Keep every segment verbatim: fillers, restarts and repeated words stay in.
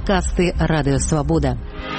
Падкасты Радыё Свабода.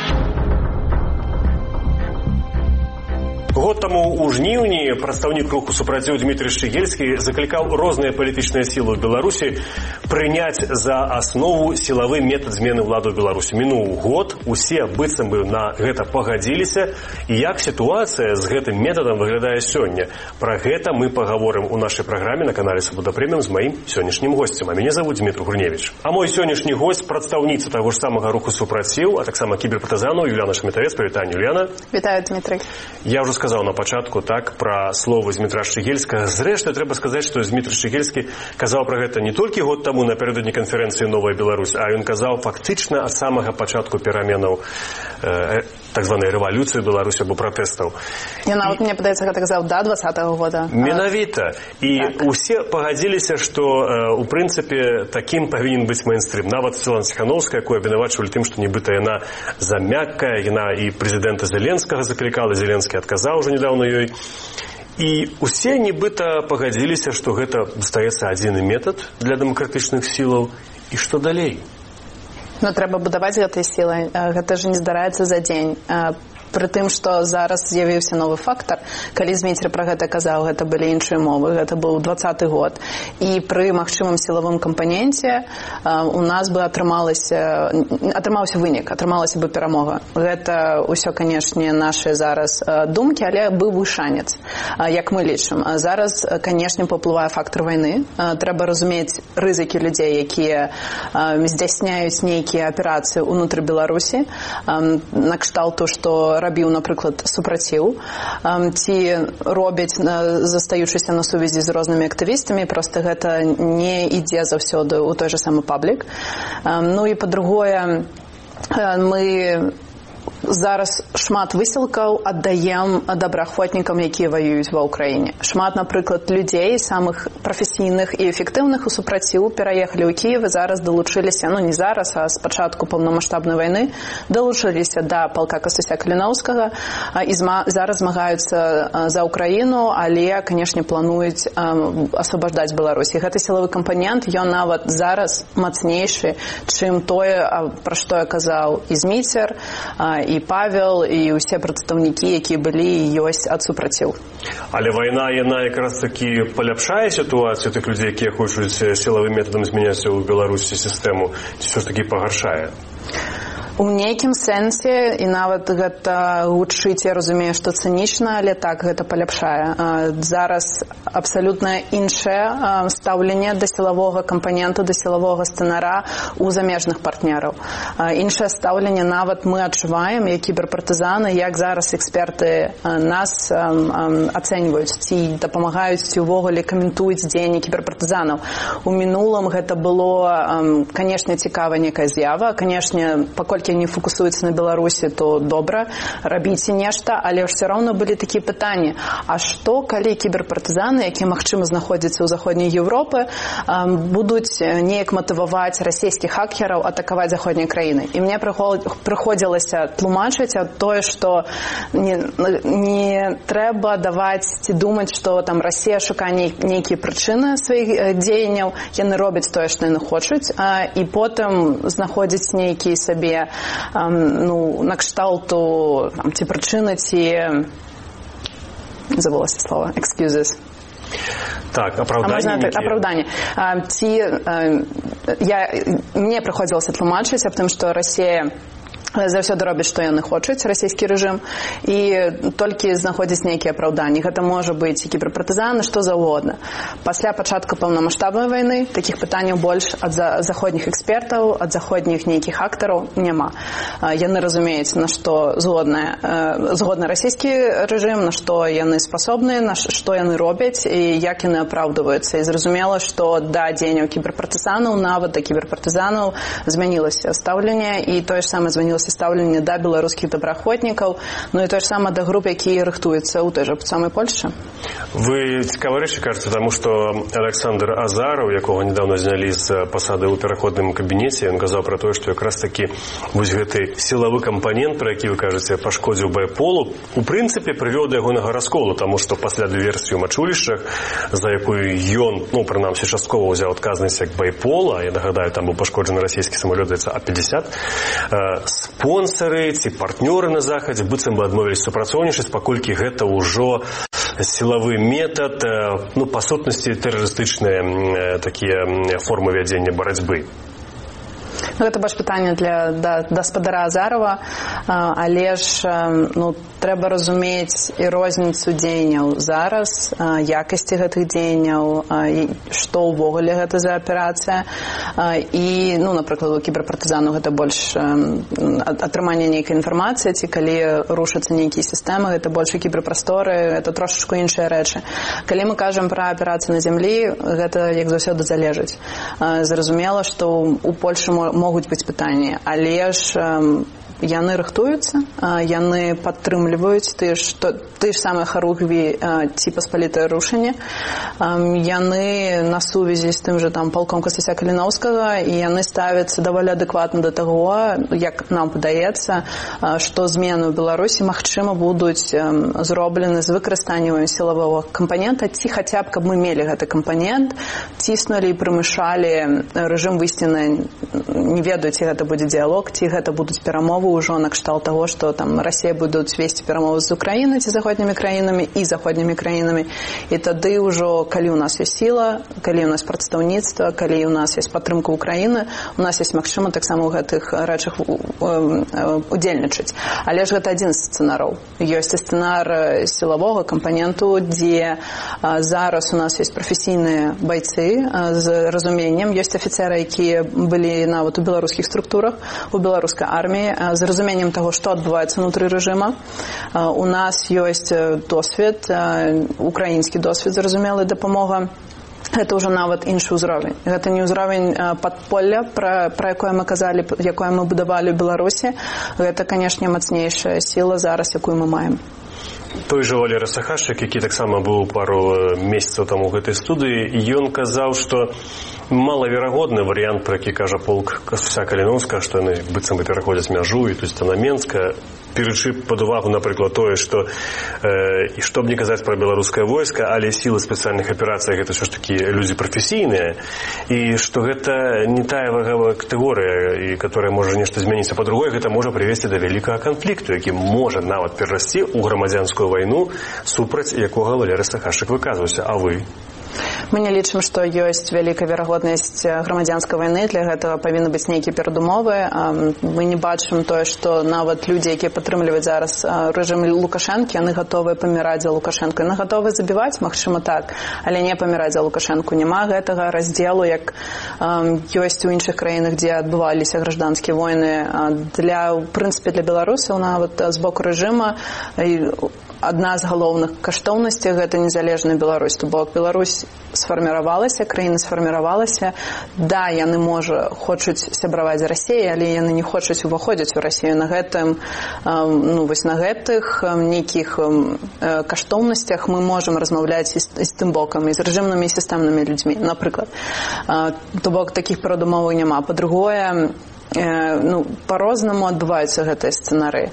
Год таму ў жніўні прадстаўнік руху супраціў Дмітрый Шчыгельскі заклікаў розныя палітычныя сілы ў Беларусі прыняць за аснову сілавы метад змены ўлады ў Беларусі. Мінуў год, усе быццам бы на гэта пагадзіліся. І як сітуацыя з гэтым метадам выглядае сёння? Пра гэта мы пагаворым у нашай праграме на канале Свабода Прэміум з маім сённяшнім госцем. А мяне завуць Дмітрий Гурневіч. А мой сённяшні госць прадстаўніца таго ж самага руху супраціў, а таксама кіберпартызану Юліяна Шмітавец. Прывітанне, Юліяна. Вітаю, Дмітрый. Я ўжо сказаў на пачатку так пра словы Дмітра Шчыгельскага. Зрэшты, трэба сказаць, што Дмітрый Шчыгельскі казаў пра гэта не толькі год таму напярэдадні канферэнцыі «Новая Беларусь», а ён казаў фактычна ад самага пачатку пераменаў э, так званай рэвалюцыі Беларусі або пратэстаў. Я нават, мне падаецца, гэта казаў да двадцатага года. Менавіта. І так. Усе пагадзіліся, што э, у прынцыпе такім павінен быць мейнстрым. Нават Светлана Ціханаўская, якую абвінавачвалі тым, што нібыта яна замяккая, яна і прэзідэнта Зеленскага заклікала, Зеленскі адказаў ужо недавно ёй. І усе нібыта пагадзіліся, што гэта застаецца адзіны метад для дэмакратычных сілаў. І што далей? Ну, трэба будаваць гэтай сілай. Гэта ж не здараецца за дзень. Пры тым, што зараз з'явіўся новы фактар. Калі Зміцер пра гэта казаў, гэта былі іншыя мовы. Гэта быў двадцаты год. І пры магчымым сілавым кампаненце у нас бы атрымалася, атрымаўся вынік, атрымалася бы перамога. Гэта ўсё, канешне, нашы зараз думкі, але быў бы шанец, як мы лічым. Зараз, канешне, паўплывае фактар вайны. Трэба разумець рызыкі людзей, якія здзяйсняюць нейкія аперацыі ўнутры Беларусі. Накшталту, што рабіў, напрыклад, супраціў, ці робяць, застаючыся на сувязі з рознымі актывістамі, проста гэта не ідзе заўсёды ў той жа самы паблік. Ну і па-другое, мы зараз шмат высілкаў аддаем добраахвотнікам, якія ваююць ва ўкраіне. Шмат, напрыклад, людзей, самых прафесійных і эфектыўных у супраціў пераехалі ў Кіев і зараз далучыліся, ну не зараз, а з пачатку паўнамаштабнай вайны, далучыліся да палка Касуся Каліноўскага і зараз змагаюцца за ўкраіну, але, канешне, плануюць асвабаждаць Беларусь. І гэты сілавы кампанент, ён нават зараз мацнейшы, чым тое, пра што я казаў і Зміцер, і Павел, і ўсе прадстаўнікі, якія былі і ёсць ад супраціў. Але вайна, яна якраз такі паляпшае сітуацыю тых людзей, якія хочуць сілавым метадам змяняць у Беларусі сістэму, ці ўсё ж такі пагаршае? У нейкім сэнсе, і нават гэта гучыць, я разумею, што цынічна, але так, гэта паляпшае. Зараз абсалютна іншае стаўленне да сілавога кампанента, да сілавога сцэнара у замежных партнераў. Іншае стаўленне нават мы адчуваем, як кіберпартызаны, як зараз эксперты нас ацэньваюць, ці дапамагаюць, ці ўвогуле каментуюць дзеянні кіберпартызанаў. У мінулым гэта было, канешне, цікавая некая з'ява, канешне, паколькі не фокусуюцца на Беларусі, то добра, рабіце нешта, але ўсё роўна былі такія пытанні. А што, калі кіберпартызаны, якія, магчыма, знаходзяцца ў заходняй Еўропы, будуць неяк матываваць расійскіх хакераў атакаваць заходнія краіны? І мне прыходзілася тлумачыць тое, што не, не трэба даваць ці думаць, што там Расія шукае нейкія прычыны сваіх дзеянняў, яны робяць тое, што яны хочуць, і потым знаходзяць нейкія сабе ну, накшталту там, ці прычыны, ці забылася слова, excuses. Так, апраўданне. Апраўданне. Ці я, мне прыходзілася тлумачыць аб тым, што Расія заўсёды робяць, што яны хочуць, расійскі рэжым, і толькі знаходзяць нейкія апраўданні. Гэта можа быць і кіберпартызаны, што заўгодна. Пасля пачатку паўнамаштабнай вайны такіх пытанняў больш ад заходніх экспертаў, ад заходніх нейкіх актараў няма. Яны разумеюць, на што згодны, згодны расійскі рэжым, на што яны спасобны, на што яны робяць і як яны апраўдваюцца. І зразумела, што да дзеянняў кіберпартызанаў, нават да кіберпартызанаў змянілася стаўленне, і тое ж самае змянілася стаўленне да беларускіх добраахвотнікаў, ну і тое ж самае да груп, якія рыхтуюцца ў той жа самай Польшчы. Вы цікавыя рэчы кажаце, таму што Александр Азараў, якога недавно знялі з пасады ў пераходным кабінеце, ён казаў пра тое, што якраз такі вось гэты сілавы кампанент, пра які вы кажаце, пашкодзіў байполу, у прынцыпе прывёў да ягонага расколу, таму што пасля дыверсіі ў Мачулішчах, за якую ён, ну, прынамсі, часткова ўзяў адказнасць як байпола, я нагадаю, там быў пашкоджаны расійскі самалёт А пятьдесят, спонсары ці партнёры на захадзе быццам бы адмовіліся супрацоўнічаць, паколькі гэта ўжо сілавы метод, ну, па сутнасці тэрарыстычныя такія формы вядзення барацьбы. Ну, гэта больш пытанне для да, гаспадара Азарова, але ж ну, трэба разумець і розніцу дзеянняў зараз, якасці гэтых дзеянняў, што ўвогуле гэта за аперацыя. І, ну, напрыклад, у кіберпартызанаў гэта больш атрыманне нейкай інфармацыі, ці калі рушацца нейкія сістэмы, гэта больш кіберпрасторы, гэта трошачку іншыя рэчы. Калі мы кажам пра аперацыю на зямлі, гэта, як заўсёды, залежыць. Зразумела, што у Польшы могуць быць пытанні, але ж яны рыхтуюцца, яны падтрымліваюць тыя ж самыя харугві ці паспалітае рушанне, яны на сувязі з тым жа там палком Касцяся Каліноўскага, і яны ставяцца даволі адэкватна да таго, як нам падаецца, што змены ў Беларусі магчыма будуць зроблены з выкарыстаннем сілавога кампанента, ці хаця б каб мы мелі гэты кампанент, ціснулі і прымушалі рэжым выйсці на, не ведаю, ці гэта будзе дыялог, ці гэта будуць перамовы ўжо на кшталт таго, што там Расія будуць весці перамовы з Украінай ці заходнімі краінамі і заходнімі краінамі. І тады ўжо, калі у нас ёсць сіла, калі у нас прадстаўніцтва, калі у нас ёсць падтрымка Украіны, у нас ёсць магчыма таксама ў гэтых рэчах удзельнічаць. Але ж гэта адзін з сцэнараў. Ёсць і сцэнар сілавога кампаненту, дзе зараз у нас ёсць прафесійныя байцы з разуменнем, ёсць афіцеры, якія былі нават у беларускіх структурах, у беларускай арміі, з разуменнем таго, што адбываецца ўнутры рэжыма. У нас ёсць досвед, украінскі досвед, зразумелая дапамога. Гэта ўжо нават іншы ўзровень. Гэта не ўзровень падполля, пра, пра якое мы казалі, якое мы будавалі ў Беларусі. Гэта, канешне, мацнейшая сіла зараз, якую мы маем. Той жа Валерый Сахашчык, які таксама быў пару месяцаў таму ў гэтай студыі, ён казаў, што малаверагодны варыянт, пра які кажа полк Касцяся Каліноўскага, што яны быццам бы пераходзяць мяжу, і то есть на Менска, беручы пад увагу, напрыклад, тое, што э, і што б не казаць пра беларускае войска, але сілы спецыяльных аперацый гэта ўсё ж такі людзі прафесійныя, і што гэта не тая вагавая катэгорыя, і которая можа нешта змяніцца. Па-другое, гэта можа прывесці да вялікага канфлікту, які можа нават перарасці ў грамадзянскую вайну, супраць якога Валерый Сахашчык выказваўся. А вы? Мы не лічым, што ёсць вялікая верагоднасць грамадзянскай вайны, для гэтага павінны быць нейкія перадумовы. Мы не бачым тое, што нават людзі, якія падтрымліваюць зараз рэжым Лукашэнкі, яны гатовыя паміраць за Лукашэнку. Яны гатовыя забіваць, магчыма, так, але не паміраць за Лукашэнку. Няма гэтага раздзелу, як ёсць у іншых краінах, дзе адбываліся гражданскія войны. Для, у прынцыпе, для беларусаў нават з боку рэжыма адна з галоўных каштоўнасцей – гэта незалежная Беларусь. То бок Беларусь сфарміравалася, краіна сфарміравалася. Да, яны, можа, хочуць сябраваць з Расіяй, але яны не хочуць уваходзіць у Расію. На гэтым, ну, вось на гэтых нейкіх каштоўнасцях мы можам размаўляць і з, і з тым бокам, і з рэжымнымі і сістэмнымі людзьмі, напрыклад. То бок такіх перадумоваў няма. Па-другое, ну, по-рознаму адбываюцца гэтыя сцэнары.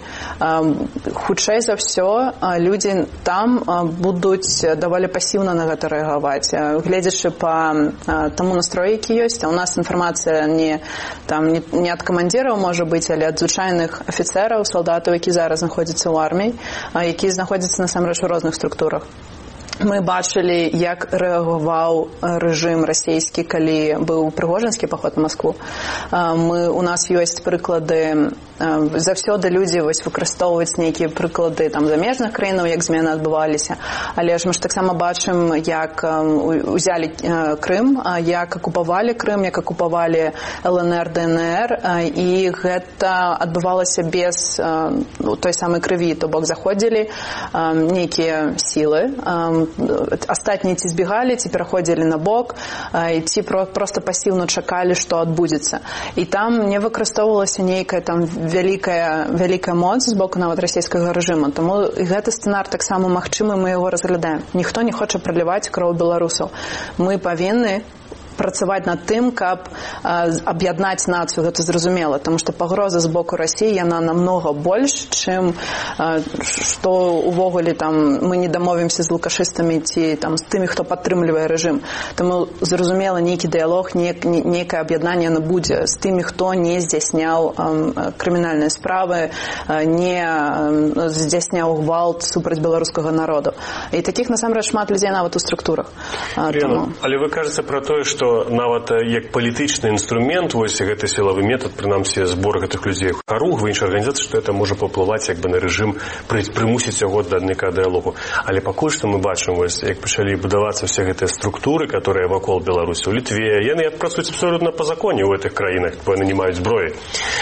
Хутчэй за ўсё, людзі там будуць даволі пасіўна на гэта рэагаваць, гледзячы па таму настроі, які ёсць. А у нас інфармацыя не, там, не, не ад камандзіраў можа быць, але ад звычайных афіцэраў, салдатаў, які зараз знаходзяцца ў арміі, які знаходзяцца насамрэч у розных структурах. Мы бачылі, як рэагаваў рэжым расійскі, калі быў прыгожанскі паход на Маскву. Мы, у нас ёсць прыклады, заўсёды людзі вось выкарыстоўваюць нейкія прыклады там замежных краінаў, як змены адбываліся. Але ж мы ж таксама бачым, як узялі Крым, як акупавалі Крым, як акупавалі эл эн эр, дэ эн эр, і гэта адбывалася без ну, той самай крыві, то бок заходзілі нейкія сілы, астатнія ці збегалі, ці пераходзілі на бок, і ці проста пасіўна чакалі, што адбудзецца. І там не выкарыстоўвалася нейкая там вялікая, вялікая моц з боку нават расійскага рэжыму. Таму гэты сцэнар таксама магчымы, мы яго разглядаем. Ніхто не хоча праліваць кроў беларусаў. Мы павінны працаваць над тым, каб аб'яднаць нацыю, гэта зразумела, тому што пагроза з боку Расіі, яна намнога больш, чым што увогуле там мы не дамовімся з лукашыстамі ці там з тымі, хто падтрымлівае рэжым. Таму зразумела, нейкі дыялог, нейкае аб'яднанне яно будзе з тымі, хто не здзяйсняў крымінальныя справы, не здзяйсняў гвалт супраць беларускага народу. І такіх насамрэч шмат людзей нават у структурах. Але вы кажаце пра тое, што што нават як палітычны інструмент, вось гэты сілавы метад, прынамсі збор гэтых людзей в харуг, в іншай арганізацыі, што это можа паўплываць як бы на рэжым, прымусіць яго да нейкага дыялогу. Але пакуль што мы бачым, вось як пачалі будавацца все гэтыя структуры, которые вакол Беларусі, у Літве, яны працуюць абсолютна па законе ў гэтых краінах, бо яны не маюць зброі.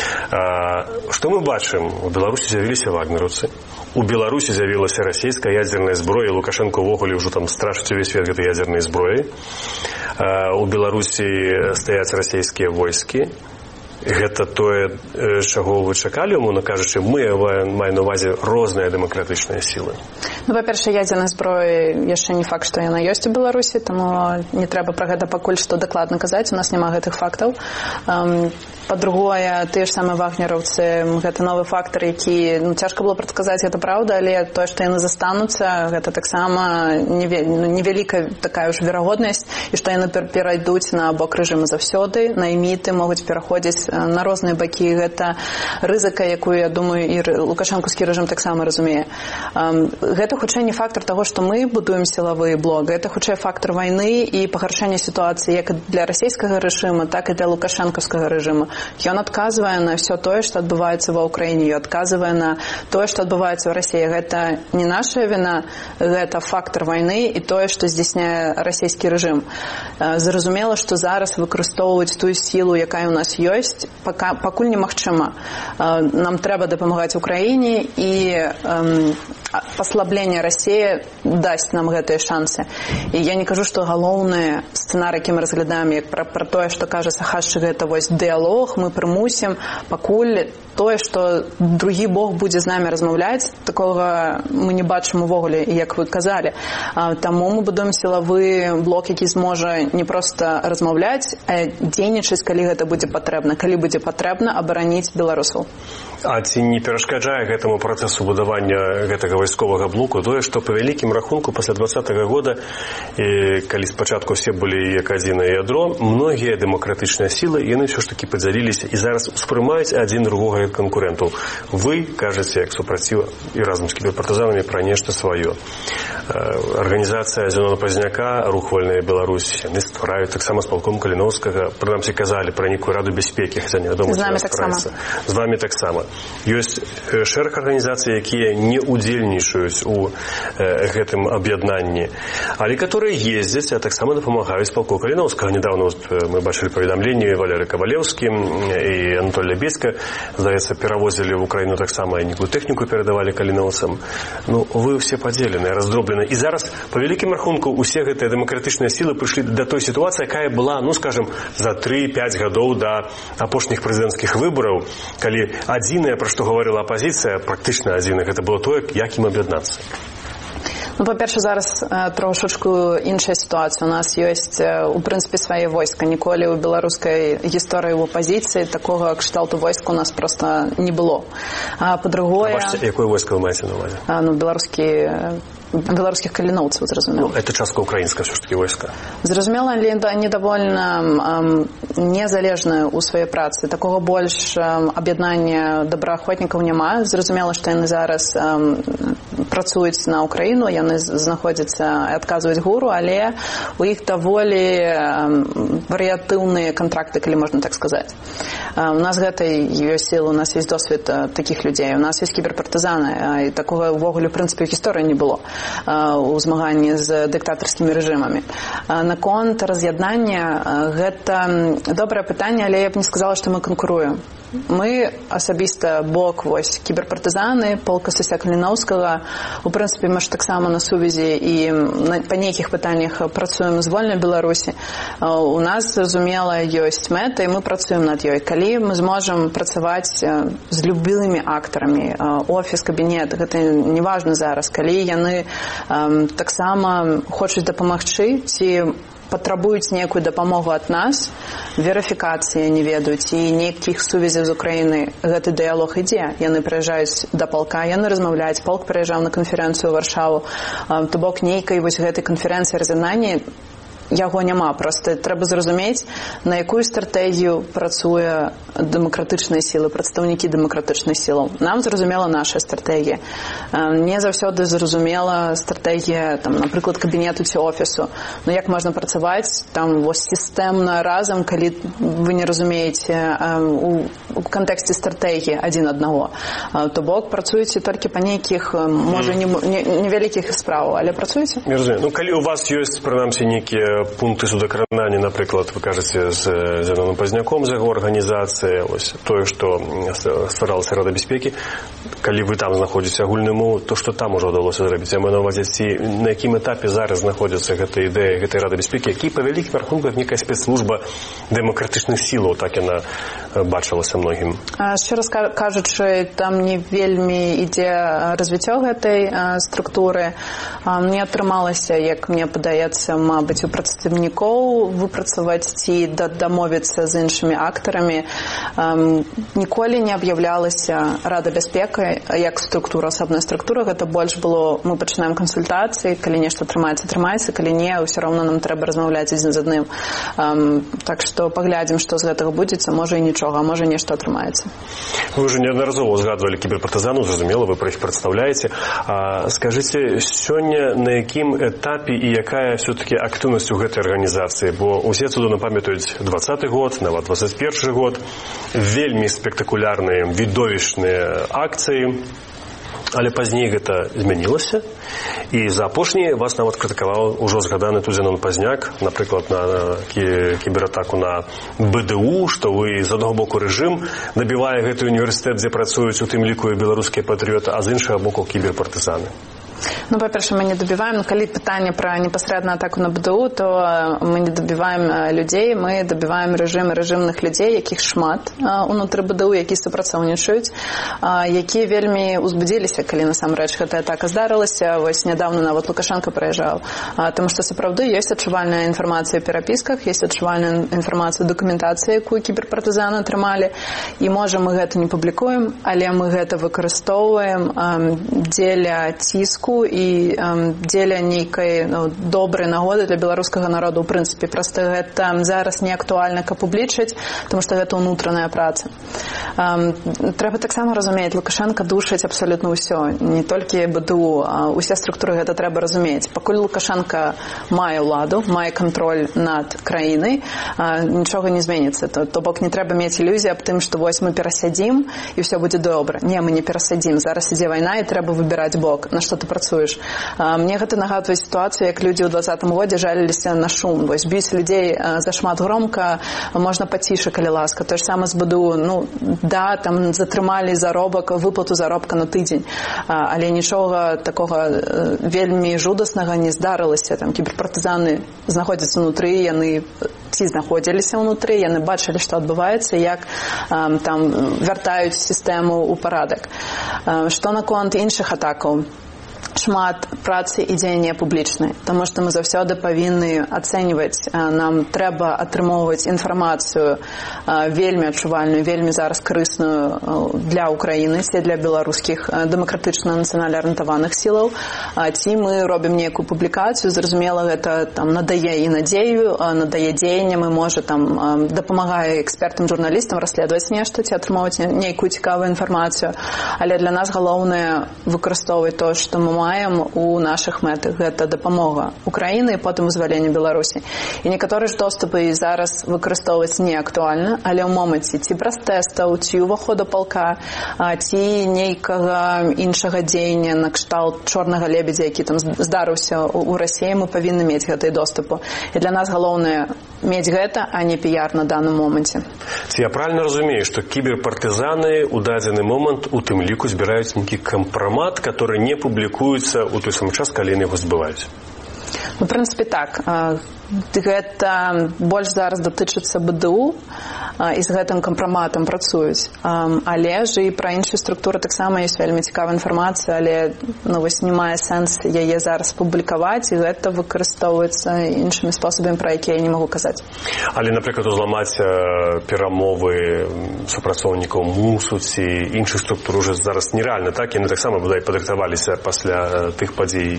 Што мы бачым? У Беларусі з'явіліся вагнераўцы. У Беларусі з'явілася расійская ядзерная зброя, Лукашенко ўвогуле ўжо там страшыць увесь свет гэтай ядзернай зброі. У Беларусі стаяць расійскія войскі. Гэта тое, чаго вы чакалі, умоўна кажучы, мы маем на ўвазе розныя дэмакратычныя сілы. Ну, па-першае, ядзерная зброя яшчэ не факт, што яна ёсць у Беларусі, таму не трэба пра гэта пакуль што дакладна казаць, у нас няма гэтых фактаў. Па-другое, тыя ж самыя вагнераўцы, гэта новы фактар, які, ну, цяжка было прадказаць, гэта праўда, але тое, што яны застануцца, гэта таксама невялікая такая ўж верагоднасць, і што яны перайдуць на бок рэжыму заўсёды, найміты могуць пераходзіць на розныя бакі. Гэта рызыка, якую, я думаю, і лукашэнкаўскі рэжым таксама разумее. Гэта хутчэй не фактар таго, што мы будуем сілавы блок, гэта хутчэй фактар вайны і пагаршэння сітуацыі як для расійскага рэжыму, так і для лукашэнкаўскага рэжыму. Ён адказвае на все тое, што адбываецца ва ўкраіне, ён адказвае на тое, што адбываецца ў Расіі. Гэта не наша віна, гэта фактар вайны і тое, што здзяйсняе расійскі рэжым. Зразумела, што зараз выкарыстоўваць тую сілу, якая ў нас ёсць, пакуль немагчыма. Нам трэба дапамагаць Украіне, і паслабленне Расіі дасць нам гэтыя шансы. І я не кажу, што галоўны сцэнар, які мы разглядаем, як пра, пра тое, што кажа Сахашчык, гэта вось дыялог, мы прымусім, пакуль тое, што другі бок будзе з намі размаўляць, такога мы не бачым увогуле, як вы казалі. Таму мы будуем сілавы блок, які зможа не проста размаўляць, а дзейнічаць, калі гэта будзе патрэбна. Калі будзе патрэбна абараніць беларусаў. А ці не перашкаджае гэтаму працэсу будавання гэтага вайсковага блоку тое, што па вялікім рахунку пасля двадцатага года, і калі спачатку все былі як адзінае ядро, многія дэмакратычныя сілы, яны ўсё ж такі падзяліліся і зараз успрымаюць адзін другога як канкурэнтаў. Вы кажаце, як супраціў і разам з кіберпартызанамі пра нешта сваё. Арганізацыя Зенона Пазняка, Рух Вольная Беларусь, яны ствараюць таксама з палком Каліноўскага, прынамсі казалі пра нейкую раду бяспекі, хаця невядома, ці распраецца. З вамі таксама. Ёсць шэраг арганізацый, якія не удзельнічаюць у гэтым аб'яднанні, але которые ездзяць, а таксама дапамагаюць палку Каліноўскага. Недавно мы бачылі паведамленні Валеры Кавалеўскі і Анатолія Беська, здаецца, перавозілі в Украіну таксама і нейкую тэхніку перадавалі каліноўцам. Ну, вы ўсе падзеленыя, раздробленыя. І зараз, па вялікім рахунку, усе гэтыя дэмакратычныя сілы прыйшлі да той сітуацыі, якая была, ну, скажем, за тры-пяць гадоў да апошніх прэзідэнцкіх выбараў, калі адзінае, пра што гаварыла апазіцыя, практычна адзінае, гэта было тое, як ім аб'яднацца. Ну, па-перше, зараз трошечку інша ситуація. У нас ёсць, у прынцыпе, свае войска. Ніколі ў беларускай гісторыі ў апазіцыі такога кшталту войска у нас просто не было. А по-другое... А ваше, якое войска вы маеце на ўвазе? Ну, беларускі... беларускіх каліноўцаў, зразумела. Ну, это частка украінская все ж таки войска. Зразумела, але они довольно незалежныя ў сваёй працы. Такого больш аб'яднання добраахвотнікаў няма. Зразумела, што яны зараз працуюць на Украіну, яны знаходзяцца і адказваюць гуру, але у іх даволі варыятыўныя контракты, калі можна так сказаць. У нас гэтай ёсць сілы, у нас ёсць досвед такіх людзей, у нас ёсць кіберпартызаны, і такога ўвогуле ў прынцыпе ў гісторыі не было у змаганні з дыктатарскімі рэжымамі. Наконт раз'яднання, гэта добрае пытанне, але я б не сказала, што мы канкуруем. Мы асабіста бок вось кіберпартызаны полка Сася Каліноўскага. У прынцыпе, мы ж таксама на сувязі і па нейкіх пытаннях працуем з вольнай Беларусі. У нас, зразумела, ёсць мэта, і мы працуем над ёй. Калі мы зможам працаваць з любымі актарамі, офіс, кабінет, гэта не важна зараз. Калі яны таксама хочуць дапамагчы ці патрабуюць нейкую дапамогу ад нас, верыфікацыі не ведаюць і нейкіх сувязяў з Украіны, гэты дыялог ідзе. Яны прыязджаюць да палка, яны размаўляюць, палк прыязджаў на канферэнцыю ў Варшаву. То бок нейкай вось гэтай канферэнцыі раз'яднання яго няма. Проста трэба зразумець, на якую стратэгію працуе дэмакратычныя сілы, прадстаўнікі дэмакратычных сілаў. Нам зразумела наша стратэгія. Не заўсёды зразумела стратэгія, там, напрыклад, кабінету ці офісу. Ну, як можна працаваць там вось сістэмна разам, калі вы не разумееце у, у кантэксце стратэгіі адзін аднаго. То бок працуеце толькі па нейкіх, можа, невялікіх справаў, але працуеце? Не разумею. Ну, калі у вас ёсць, прынамсі, нейкія пункты судакранання, напрыклад, вы кажаце з Зяноном Пазняком з яго арганізацыі, ось тое, што стваралася Рада бяспекі, калі вы там знаходзіце агульную мову, то што там ужо ўдалося зрабіць? Я маю на ўвазе, ці на якім этапе зараз знаходзіцца гэта ідэя гэтай Рады бяспекі, які па вялікім рахунках некая спецслужба дэмакратычных сілаў, так яна бачылася многім. Шчыра кажучы, там не вельмі ідзе развіццё гэтай структуры. Не атрымалася, як мне падаецца, мабыць, у прадстаўнікоў выпрацаваць ці дамовіцца з іншымі актарамі. Ніколі не аб'яўлялася Рада бяспекі як структура, асобная структура. Гэта больш было, мы пачынаем кансультацыі, калі нешта атрымаецца, атрымаецца, калі не, ўсё роўна нам трэба размаўляць адзін з адным. Так што паглядзім, што з гэтага будзецца, можа і нічога, а можа нешта атрымаецца. Вы ўжо неаднаразова згадвалі кіберпартызанаў, зразумела, вы пра іх прадстаўляеце. Скажыце, сёння на якім этапе і якая все-таки актыўнасць у гэтай арганізацыі? Бо усе цудоўна памятаюць двадцаты год, нават двадцать першы год, вельмі спектакулярныя, відовішныя акцыі, але пазней гэта змянілася, і за апошні вас нават крытыкаваў ужо згаданы тут Зянон Пазняк, напрыклад, на кібератаку на бэ дэ у, што вы з аднаго боку рэжым набівае гэты універсітэт, дзе працуюць у тым ліку і беларускія патрыёты, а з іншага боку кіберпартызаны. Ну, па-перше, мы не добіваем, калі пытанне пра непасрэдную атаку на бэ дэ у, то мы не добіваем людзей, мы добіваем рэжым рэжымных людзей, якіх шмат унутры бэ дэ у, які супрацоўнічаюць, якія вельмі узбудзіліся, калі насамрэч гэтая атака здарылася. Вось нядаўна нават Лукашенко прыязджаў. Таму што сапраўды ёсць адчувальная інфармацыя ў перапісках, ёсць адчувальная інфармацыя ў дакументацыі, якую кіберпартызаны атрымалі, і можа мы гэта не публікуем, але мы гэта выкарыстоўваем дзеля ціску і um, дзеля нейкай ну, добрай нагоды для беларускага народу ў прынцыпе. Проста гэта зараз не актуальна, каб публічыць, тому што гэта ўнутраная праца. Um, трэба таксама разумець, Лукашенко душыць абсалютна ўсё, не толькі бэ дэ у, а усе структуры гэта трэба разумець. Пакуль Лукашенко мае ўладу, мае кантроль над краінай, а, нічога не зменіцца. То, то бок не трэба мець ілюзію аб тым, што вось мы перасядзім і ўсё будзе добра. Не, мы не перасядзім. Зараз ідзе вайна і трэба выбіраць бок, на што ты працуеш. Мне гэта нагадвае сітуацыю, як людзі ў двадцатым годзе жаліліся на шум. Вось біць людзей зашмат громка, можна пацішы, калі ласка. Тое ж саме з бэ дэ у. Ну, да, там затрымалі заробак, выплату заробка на тыдзень. Але нічога такога вельмі жудаснага не здарылася. Там кіберпартызаны знаходзяцца ўнутры, яны ці знаходзіліся ўнутры, яны бачылі, што адбываецца, як там вяртаюць сістэму ў парадак. Што наконт іншых атакаў? Шмат працы і дзеяння публічнай, таму што мы заўсёды павінны ацэньваць, нам трэба атрымоўваць інфармацыю вельмі адчувальную, вельмі зараз карысную для Украіны, ці для беларускіх дэмакратычна нацыянальна арыентаваных сілаў, ці мы робім нейкую публікацыю, зразумела, гэта там надае і надзею, надае дзеянням, і можа там дапамагае экспертам, журналістам расследаваць нешта, ці атрымоўваць нейкую цікавую інфармацыю, але для нас галоўнае выкарыстоўваць тое, што мы мы маем у нашых мэтах. Гэта дапамога Украіны і потым вызваленне Беларусі. І некаторыя ж доступы зараз выкарыстоўваць не актуальна, але ў моманце ці праз тэстаў, ці ўваходу палка, ці нейкага іншага дзеяння на кшталт чорнага лебедзя, які там здарыўся ў Расіі, мы павінны мець гэтай доступу. І для нас галоўнае мець гэта, а не піяр на данным моменце. Ці я правильно разумею, што кіберпартызаны ў дадзены момант у тым ліку збіраюць нейкі кампрамат, который не публікуецца ў той самы час, калі яны яго збываюць? Ну, в прынцыпе, так. Гэта больш зараз датычыцца БДУ і з гэтым кампраматам працуюць. Але ж і пра іншыя структуры таксама ёсць вельмі цікавая інфармацыя, але ну, вось не мае сэнс яе зараз публікаваць, і гэта выкарыстоўваецца іншымі спосабамі, пра якія я не магу казаць. Але, напрыклад, узламаць перамовы супрацоўнікаў МУСу ці іншых структур уже зараз нереальна, так? Яны таксама бодай падрыхтаваліся пасля тых падзей.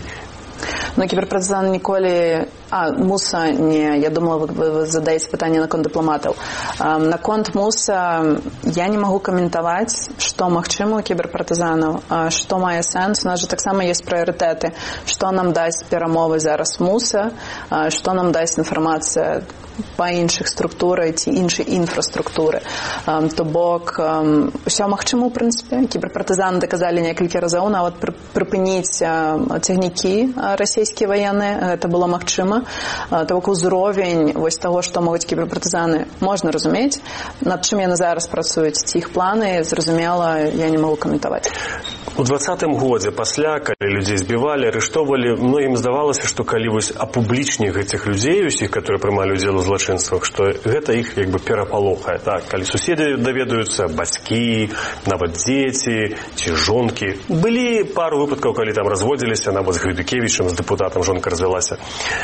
Но кіберпартызаны ніколі... А, МУСа не. Я думала, вы, вы задаеце пытанне наконт дыпламатаў. Наконт МУСа я не магу каментаваць, што магчыма у кіберпартызанаў, што мае сэнс. У нас же таксама ёсць прыярытэты. Што нам дасць перамовы зараз МУСа, што нам дасць інфармацыя па іншых структурах ці іншай інфраструктуры. То бок, ўсё магчыма, у прынцыпе. Кіберпартызаны даказалі некалькі разоў нават прыпыніць цягнікі расійскія ваенныя. Гэта было магчыма. То бок узровень вось таго, што могуць кіберпартызаны, можна разумець. Над чым яны зараз працуюць, ці іх планы, зразумела, я не магу каментаваць. У двадцатым годзе, пасля, калі людзей збівалі, арыштоўвалі, многім здавалася, што калі вось апублічнік гэтых людзей, усіх, которые прымалі ўдзел у злачынствах, што гэта іх як бы перапалохае. Так, калі суседзі даведаюцца, бацькі, нават дзеці ці жонкі. Былі пару выпадкаў, калі там разводзіліся, нават з Гайдукевічам, з дэпутатам жонка развялася,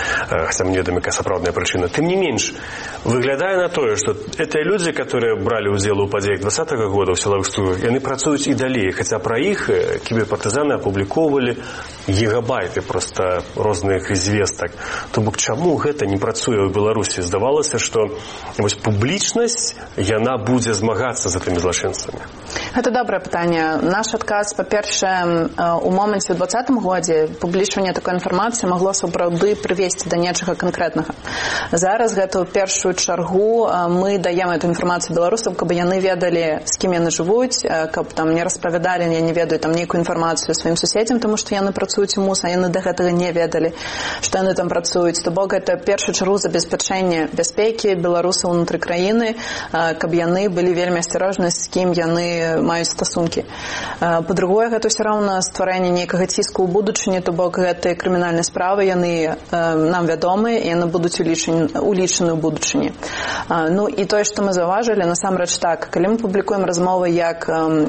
хаця мне вядома, якая сапраўдная прычына. Тым не менш, выглядае на тое, што гэтыя людзі, которые бралі ўдзел у падзеях двадцатага года ў сілавых структурах, яны працуюць і далей, хаця пра іх кіберпартызаны апублікоўвалі гігабайты проста розных звестак. То бок чаму гэта не працуе ў Беларусі? Здавалася, што вось публічнасць, яна будзе змагацца за тымі злачынствамі. Гэта добрае пытанне. Наш адказ, па-першае, у моменце ў двадцатым годзе публічванне такой інфармацыі магло сапраўды прывесці да нечага канкрэтнага. Зараз гэта ў першую чаргу мы даем эту інфармацыю беларусам, каб яны ведалі, з кім яны жывуць, каб там не распавядалі, я не ведаю, там нейкую інфармацыю сваім суседзям, тому што яны працуюць у МУС, а яны да гэтага не ведалі, што яны там працуюць. То бок гэта першую чаргу забеспячэнне бяспекі беларусаў унутры краіны, каб яны былі вельмі асцярожны, з кім яны маюць стасункі. Па-другое, гэта ўсё роўна стварэнне нейкага ціску ў будучыні, то бок гэтыя крымінальныя справы, яны нам вядомыя, і яны будуць улічаны ў будучыні. Ну і тое, што мы заўважылі, насамрэч так, калі мы публікуем размовы, як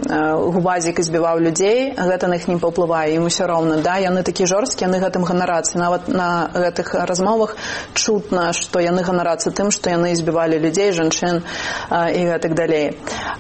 Губазік збіваў людзей, гэта на іх не паўплывае, ім усё роўна, да, яны такі жорсткі, яны гэтым ганарацца. Нават на гэтых размовах чутна, што яны ганарацца тым, што яны збівалі людзей, жанчын і гэтак далей.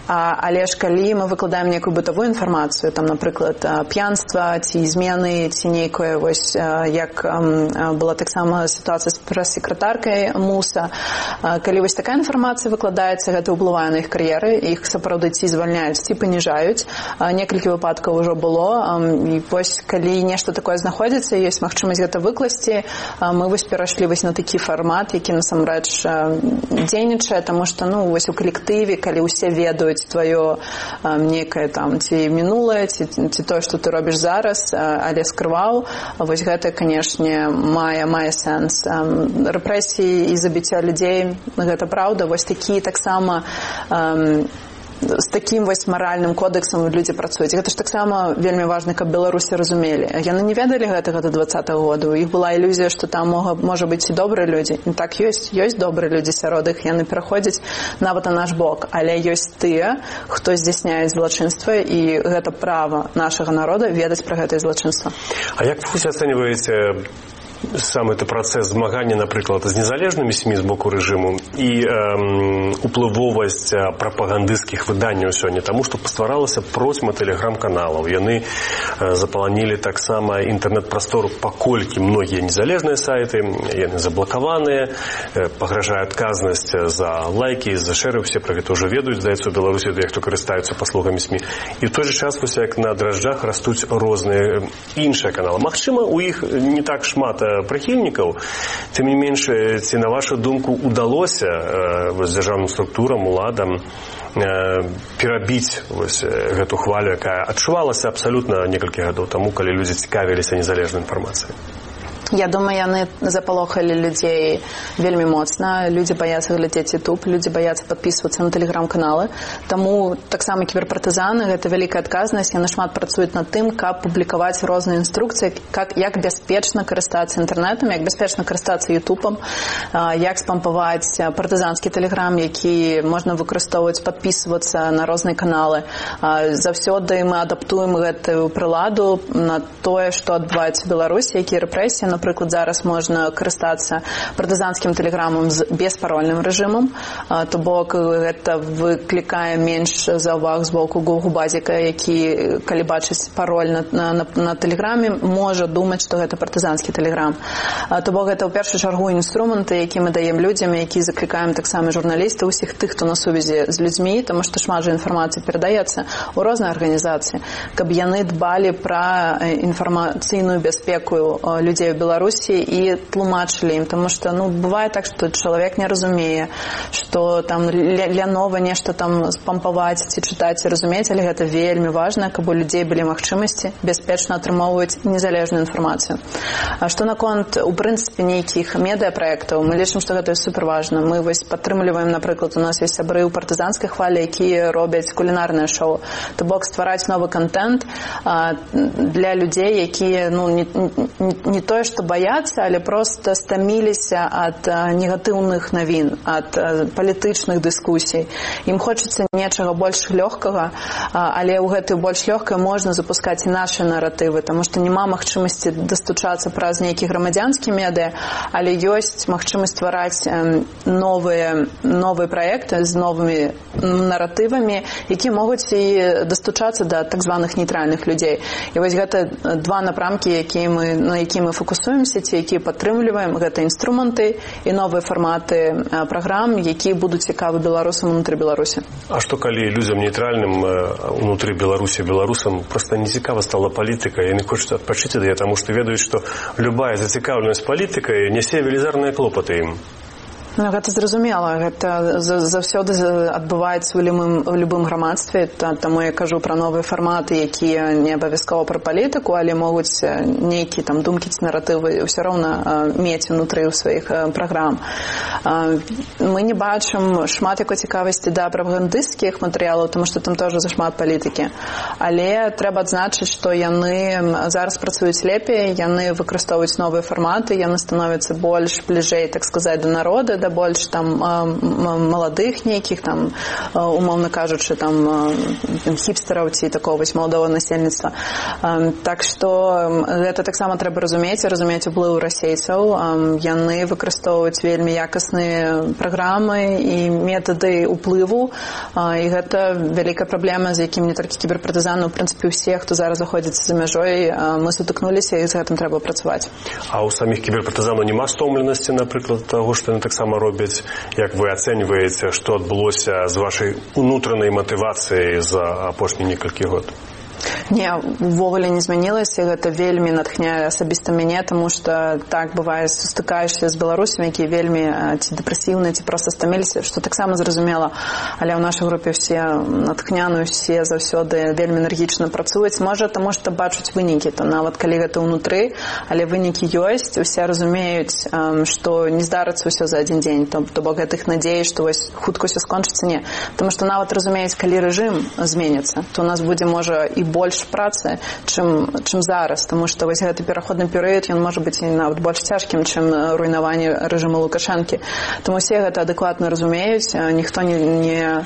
Але ж калі мы выкладаем нейкую бытавую інфармацыю, там, напрыклад, п'янства, ці змены, ці нейкое, вось, як была таксама сітуацыя з прэс-секратаркай МУСа, калі вось такая інфармацыя выкладаецца, гэта ўплывае на іх кар'еры, іх сапраўды ці звальняюць, ці паніжаюць. Некалькі выпадкаў ужо было, і вось калі нешта такое знаходзіцца, ёсць магчымасць гэта выкласці, мы вось перайшлі вось на такі фармат, які насамрэч дзейнічае, таму што, ну, вось у калектыве, калі ўсе ведаюць тваё некае там ці мінулае, ці, ці тое, што ты робіш зараз, але скрываў, вось гэта, канешне, мае, мае сэнс. Рэпрэсіі і забіцця людзей, гэта праўда, вось такі таксама з такім вось маральным кодэксам людзі працуюць. Гэта ж таксама вельмі важна, каб беларусы разумелі. Яны не ведалі гэтага да двадцатага года. У іх была ілюзія, што там мога, можа быць і добрыя людзі. І так ёсць, ёсць добрыя людзі сярод іх, яны пераходзяць нават на наш бок. Але ёсць тыя, хто здзяйсняе злачынства, і гэта права нашага народа ведаць пра гэтае злачынства. А як вы ацэньваеце сам это працэс змагання, напрыклад, з незалежнымі СМІ з боку рэжыму і э, уплывовасць прапагандысцкіх выданняў сёння, таму што пастваралася процьма тэлеграм-каналаў. Яны э, запаланілі таксама інтэрнэт-прастору, паколькі многія незалежныя сайты, яны заблакаваныя, э, пагражае адказнасць за лайкі, за шэры, все пра гэта ўжо ведаюць, здаецца, у Беларусі, тыя, хто карыстаюцца паслугамі СМІ. І в той же час, вось як на дражджах растуць розныя іншыя каналы. Магчыма, у іх не так шмат прыхільнікаў, тым не менш, ці на вашу думку удалося э, дзяржаўным структурам, уладам э, перабіць вось гэту хвалю, якая адчувалася абсалютна некалькі гадоў таму, калі людзі цікавіліся незалежнай інфармацыяй? Я думаю, яны запалохалі людзей вельмі моцна. Людзі баяцца глядзець YouTube, людзі баяцца падпісвацца на тэлеграм-каналы. Таму таксама кіберпартызаны — гэта вялікая адказнасць. Яны шмат працуюць над тым, каб публікаваць розныя інструкцыі, как, як бяспечна карыстацца інтэрнэтам, як бяспечна карыстацца YouTube, як спампаваць партызанскі тэлеграм, які можна выкарыстоўваць, падпісвацца на розныя каналы. Заўсёды мы адаптуем гэтую прыладу на тое, што адбываецца ў Беларусі, якія рэпрэсіі. Напрыклад, зараз можна карыстацца партызанскім тэлеграмам з беспарольным рэжымам, то бок гэта выклікае менш заўваг з боку Google-базіка, які, калі бачыць пароль на, на, на тэлеграме, можа думаць, што гэта партызанскі тэлеграм. То бок гэта ў першую чаргу інструменты, які мы даем людзям, які заклікаем таксама журналісты, усіх тых, хто на сувязі з людзьмі, таму што шмат жа інфармацыі перадаецца ў розныя арганізацыі, каб яны дбалі пра інфармацыйную бяспеку людзей у Беларусі і тлумачылі ім, тому што, ну, бывае так, што чалавек не разумее, што там лянова нешта там спампаваць ці чытаць і разумець, але гэта вельмі важна, каб у людзей былі магчымасці бяспечна атрымоўваць незалежную інфармацыю. А што наконт, у прынцыпе, нейкіх медыапраектаў, мы лічым, што гэта суперважна. Мы вось падтрымліваем, напрыклад, у нас ёсць сябры ў партызанскай хвалі, якія робяць кулінарнае шоу. То бок ствараць новы контент а, для людзей, якія, ну, не, не, не тое, што баяцца, але проста стаміліся ад негатыўных навін, ад палітычных дыскусій. Ім хочацца нечага больш лёгкага, але ў гэтую больш лёгкае можна запускаць і нашы наратывы, таму што няма магчымасці дастучацца праз нейкі грамадзянскі медыа, але ёсць магчымасць ствараць новыя, новыя праекты з новымі наратывамі, якія могуць і дастучацца да так званых нейтральных людзей. І вось гэта два напрамкі, якія мы, на якія мы фокусуемся, ці якія падтрымліваем, гэта інструменты і новыя фарматы праграм, якія будуць цікавы беларусам унутры Беларусі. А што калі людзям нейтральным унутры Беларусі, беларусам проста не цікава стала палітыка, яны хочуць адпачыць ад яе, таму што ведаюць, што любая зацікаўленасць палітыкай нясе велізарныя клопаты ім? Ну, гэта зразумела. Гэта заўсёды адбываецца ў любым, у любым грамадстве. Таму я кажу пра новыя фарматы, якія не абавязкова пра палітыку, але могуць нейкія там думкі ці наратывы ўсё роўна мець унутры ў сваіх праграм. Мы не бачым шмат якой цікавасці да прапагандысцкіх матэрыялаў, таму што там тоже зашмат палітыкі. Але трэба адзначыць, што яны зараз працуюць лепей, яны выкарыстоўваюць новыя фарматы, яны становяцца больш бліжэй, так сказаць, да народа, да больш там маладых нейкіх там, умоўна кажучы, там хіпстараў ці такого вось маладого насельніцтва. Так што гэта таксама трэба разумець, разумець уплыў расейцаў. Яны выкарыстоўваюць вельмі якасныя праграмы і метады ўплыву, і гэта вялікая праблема, з якім не толькі кіберпартызаны, у прынцыпе, усе, хто зараз заходзіцца за мяжой, мы сутыкнуліся, і з гэтым трэба працаваць. А ў саміх кіберпартызанаў няма стомленасці, напрыклад, таго, што яны таксама робяць? Як вы ацэньваеце, што адбылося з вашай унутранай матывацыяй за апошні некалькі год? Не, увогуле не змянілася, гэта вельмі натхняе асабіста мяне, таму што так бывае, сустыкаешся з беларусамі, якія вельмі ці дэпрэсіўныя, ці проста стаміліся, што таксама зразумела, але ў нашай групе все натхняныя, усе заўсёды вельмі энергічна працуюць, можа, таму што бачуць вынікі, то нават калі гэта ўнутры, але вынікі ёсць, усе разумеюць, што не здарыцца ўсё за адзін дзень, то, то бок гэтых надзей, што вось хутка ўсё скончыцца, не. Таму што нават разумеюць, калі рэжым зменіцца, то у нас будзе, можа, і больш працы, чым, чым зараз, тому што вось гэты пераходны перыяд, ён можа быць і нават больш цяжкім, чым руйнаванне рэжыму Лукашэнкі. Таму все гэта адэкватна разумеюць, ніхто не, не,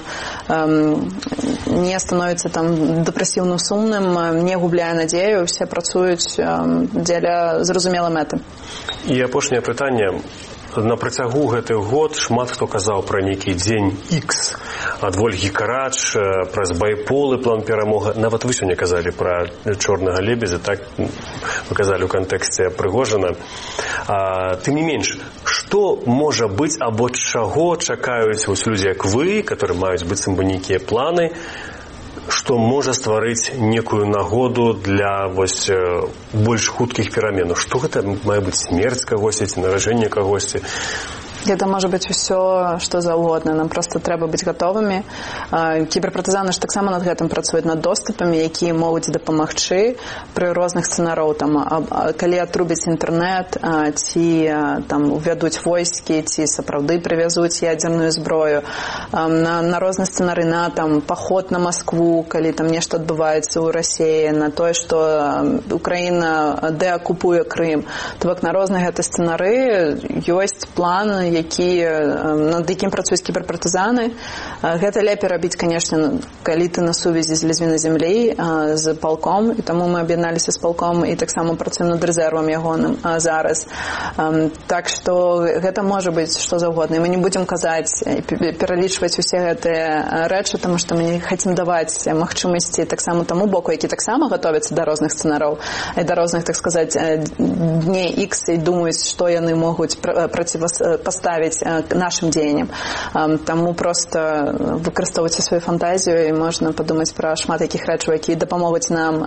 не становіцца там дэпрэсіўным сумным, не губляе надзею, все працуюць дзеля зразумелай мэты. І апошняе пытанне. На працягу гэтых год шмат хто казаў пра нейкі дзень Ікс ад Вольгі Карач, праз байполы план перамога. Нават вы сёння казалі пра чорнага лебедзя, так вы казалі ў кантэксце Прыгожина. А, тым не менш, што можа быць або чаго чакаюць вось людзі, як вы, которые маюць быццам бы нейкія планы, што можа стварыць некую нагоду для вось больш хуткіх пераменаў? Што гэта мае быць, смерць кагосьці ці наражэнне кагосьці? Гэта можа быць усё, што заўгодна. Нам проста трэба быць гатовымі. Кіберпартызаны ж таксама над гэтым працуюць, над доступамі, якія могуць дапамагчы пры розных сцэнараў. Там, калі атрубяць інтэрнэт, ці там увядуць войскі, ці сапраўды прывязуць ядзерную зброю. На, на розныя сцэнары, на там, паход на Маскву, калі там нешта адбываецца ў Расіі, на тое, што Украіна дэакупуе Крым. То бок на розныя гэты сцэнары ёсць план, які, над якім працуюць кіберпартызаны. Гэта лепей рабіць, канешне, калі ты на сувязі з людзьмі на зямлі, з палком, і таму мы аб'ядналіся з палком і таксама працуем над рэзервам ягоным зараз. Так што гэта можа быць што заўгодна. І мы не будзем казаць, пералічваць усе гэтыя рэчы, таму што мы не хацім даваць магчымасці таксама таму боку, які таксама гатовяцца да розных сцэнараў, і да розных, так сказаць, дней Ікс, і думаюць, што яны могуць праціўпаставіць ставіць нашым дзеянням. Таму проста выкарыстоўвайце сваю фантазію, і можна падумаць пра шмат якіх рэчаў, якія дапамогуць нам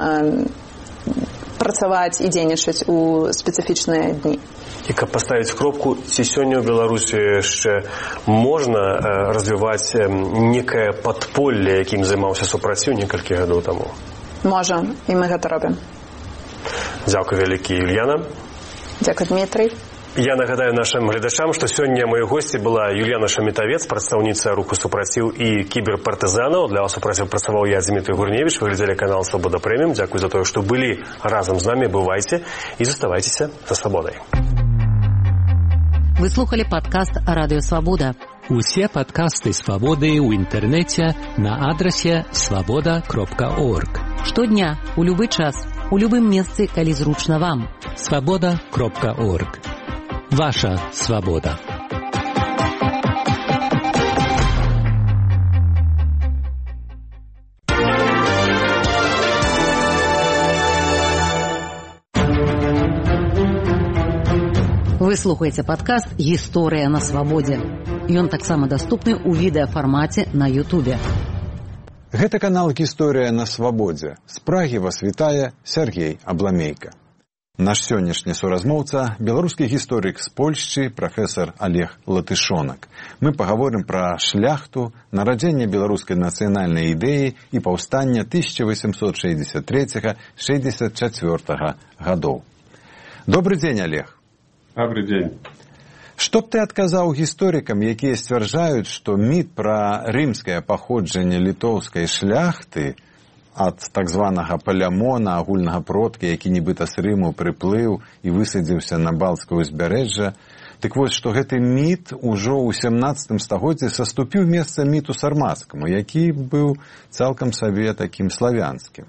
працаваць і дзейнічаць у спецыфічныя дні. І каб паставіць кропку, ці сёння ў Беларусі яшчэ можна развіваць некае падполле, якім займаўся супраціў некалькі гадоў таму? Можа, і мы гэта робім. Дзякуй вялікі, Юльяна. Дзякуй, Дмітрый. Я нагадаю нашим глядачам, што сёння маёй госці была Юльяна Шамітавец, прадстаўніца руху супраціў і кіберпартызанаў. Для вас супраціў працаваў я, Дмітрий Гурневич. Вы глядзелі канал Свабода Прэміум. Дзякуй за тое, што былі разам з намі. Бывайце і заставайцеся за свабодай. Вы слухали падкаст Радыё Свабода. Усе падкасты Свабоды ў інтэрнэце на адрасе свабода кропка орг. Штодня, у любы час, у любым месцы, калі зручна вам. свабода кропка орг. Ваша свобода. Вы слухаеце падкаст «Гісторыя на свабодзе». Ён таксама даступны ў відэафармаце на Ютубе. Гэта канал «Гісторыя на свабодзе». З Прагі вас вітае Сергей Абламейка. Наш сённяшні суразмоўца – беларускі гісторык з Польшчы, прафесар Олег Латышонак. Мы пагаворым пра шляхту, нараджэнне беларускай нацыянальнай ідэі і паўстання тысяча восемьсот шэсцьдзесят трэцяга — шэсцьдзесят чацвёртага гадоў. Добры дзень, Олег. Добры дзень. Што б ты адказаў гісторыкам, якія сцвярджаюць, што міт пра рымскае паходжанне літоўскай шляхты ад так званага Палямона, агульнага продка, які нібыта з Рыму прыплыў і высадзіўся на Балцкае ўзбярэжжа. Дык вось, што гэты міт ужо ў сямнаццатым стагоддзі саступіў месца міту сармацкаму, які быў цалкам сабе такім славянскім.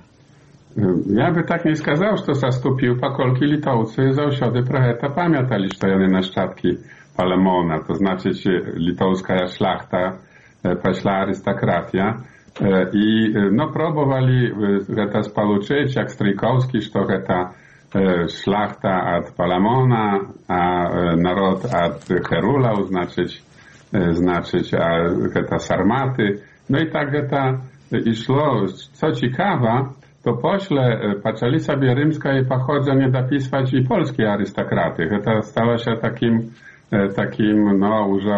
Я бы так не сказаў, што саступіў, паколькі літоўцы заўсёды пра гэта памяталі, што яны нашчадкі Палямона, то значыць літоўская шляхта, пасля арыстакратія. І ну, пробовали гэта спалучыць, як Стрыйкоўскі, што гэта шляхта ад Палямона, а народ ад Херулаў, значыць, значыць, а гэта сарматы. Ну і так гэта ішло. Co ciekawa, to pośle zaczęli sobie rzymskie pochodzenie dopisywać i polskie arystokraty. To stało się takim, takim no, już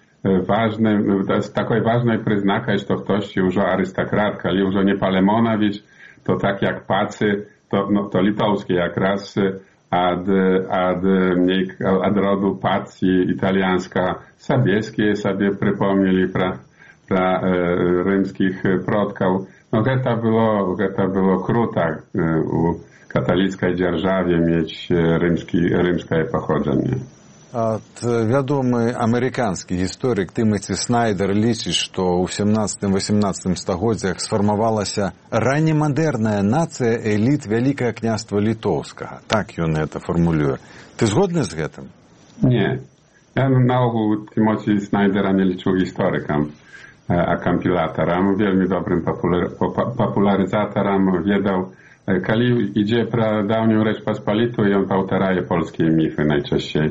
ważnym, z takiej ważnej przyznakой, że ktoś już arystokrat, kiedy już nie Palemonowicz, to tak jak Pacy, to, no, to litowskie jak raz ad, ad, ad rodu Pacji italianska, Sabieskie sobie przypomnieli pra, pra e, rzymskich przodków. no to było, to było kruto u katolickiej dzierżawie mieć rzymski, rzymskie pochodzenie. От вядомы амерыканскі гісторык Тымаці Снайдер лічыць, што ў сямнаццатым-васямнаццатым стагоддзях сфармавалася раннемадэрная нацыя эліт Вялікае княства Літоўскага. Так ён гэта фармулюе. Ты згодны з гэтым? Nie. Ja na ogół Timoci Snydera nie liczył historykiem, a kompilatorem, wielmi dobrym popularyzatorem, wiedał, kali idzie pra dawnią Rzeczpospolitą i on powtarza polskie mify najczęściej.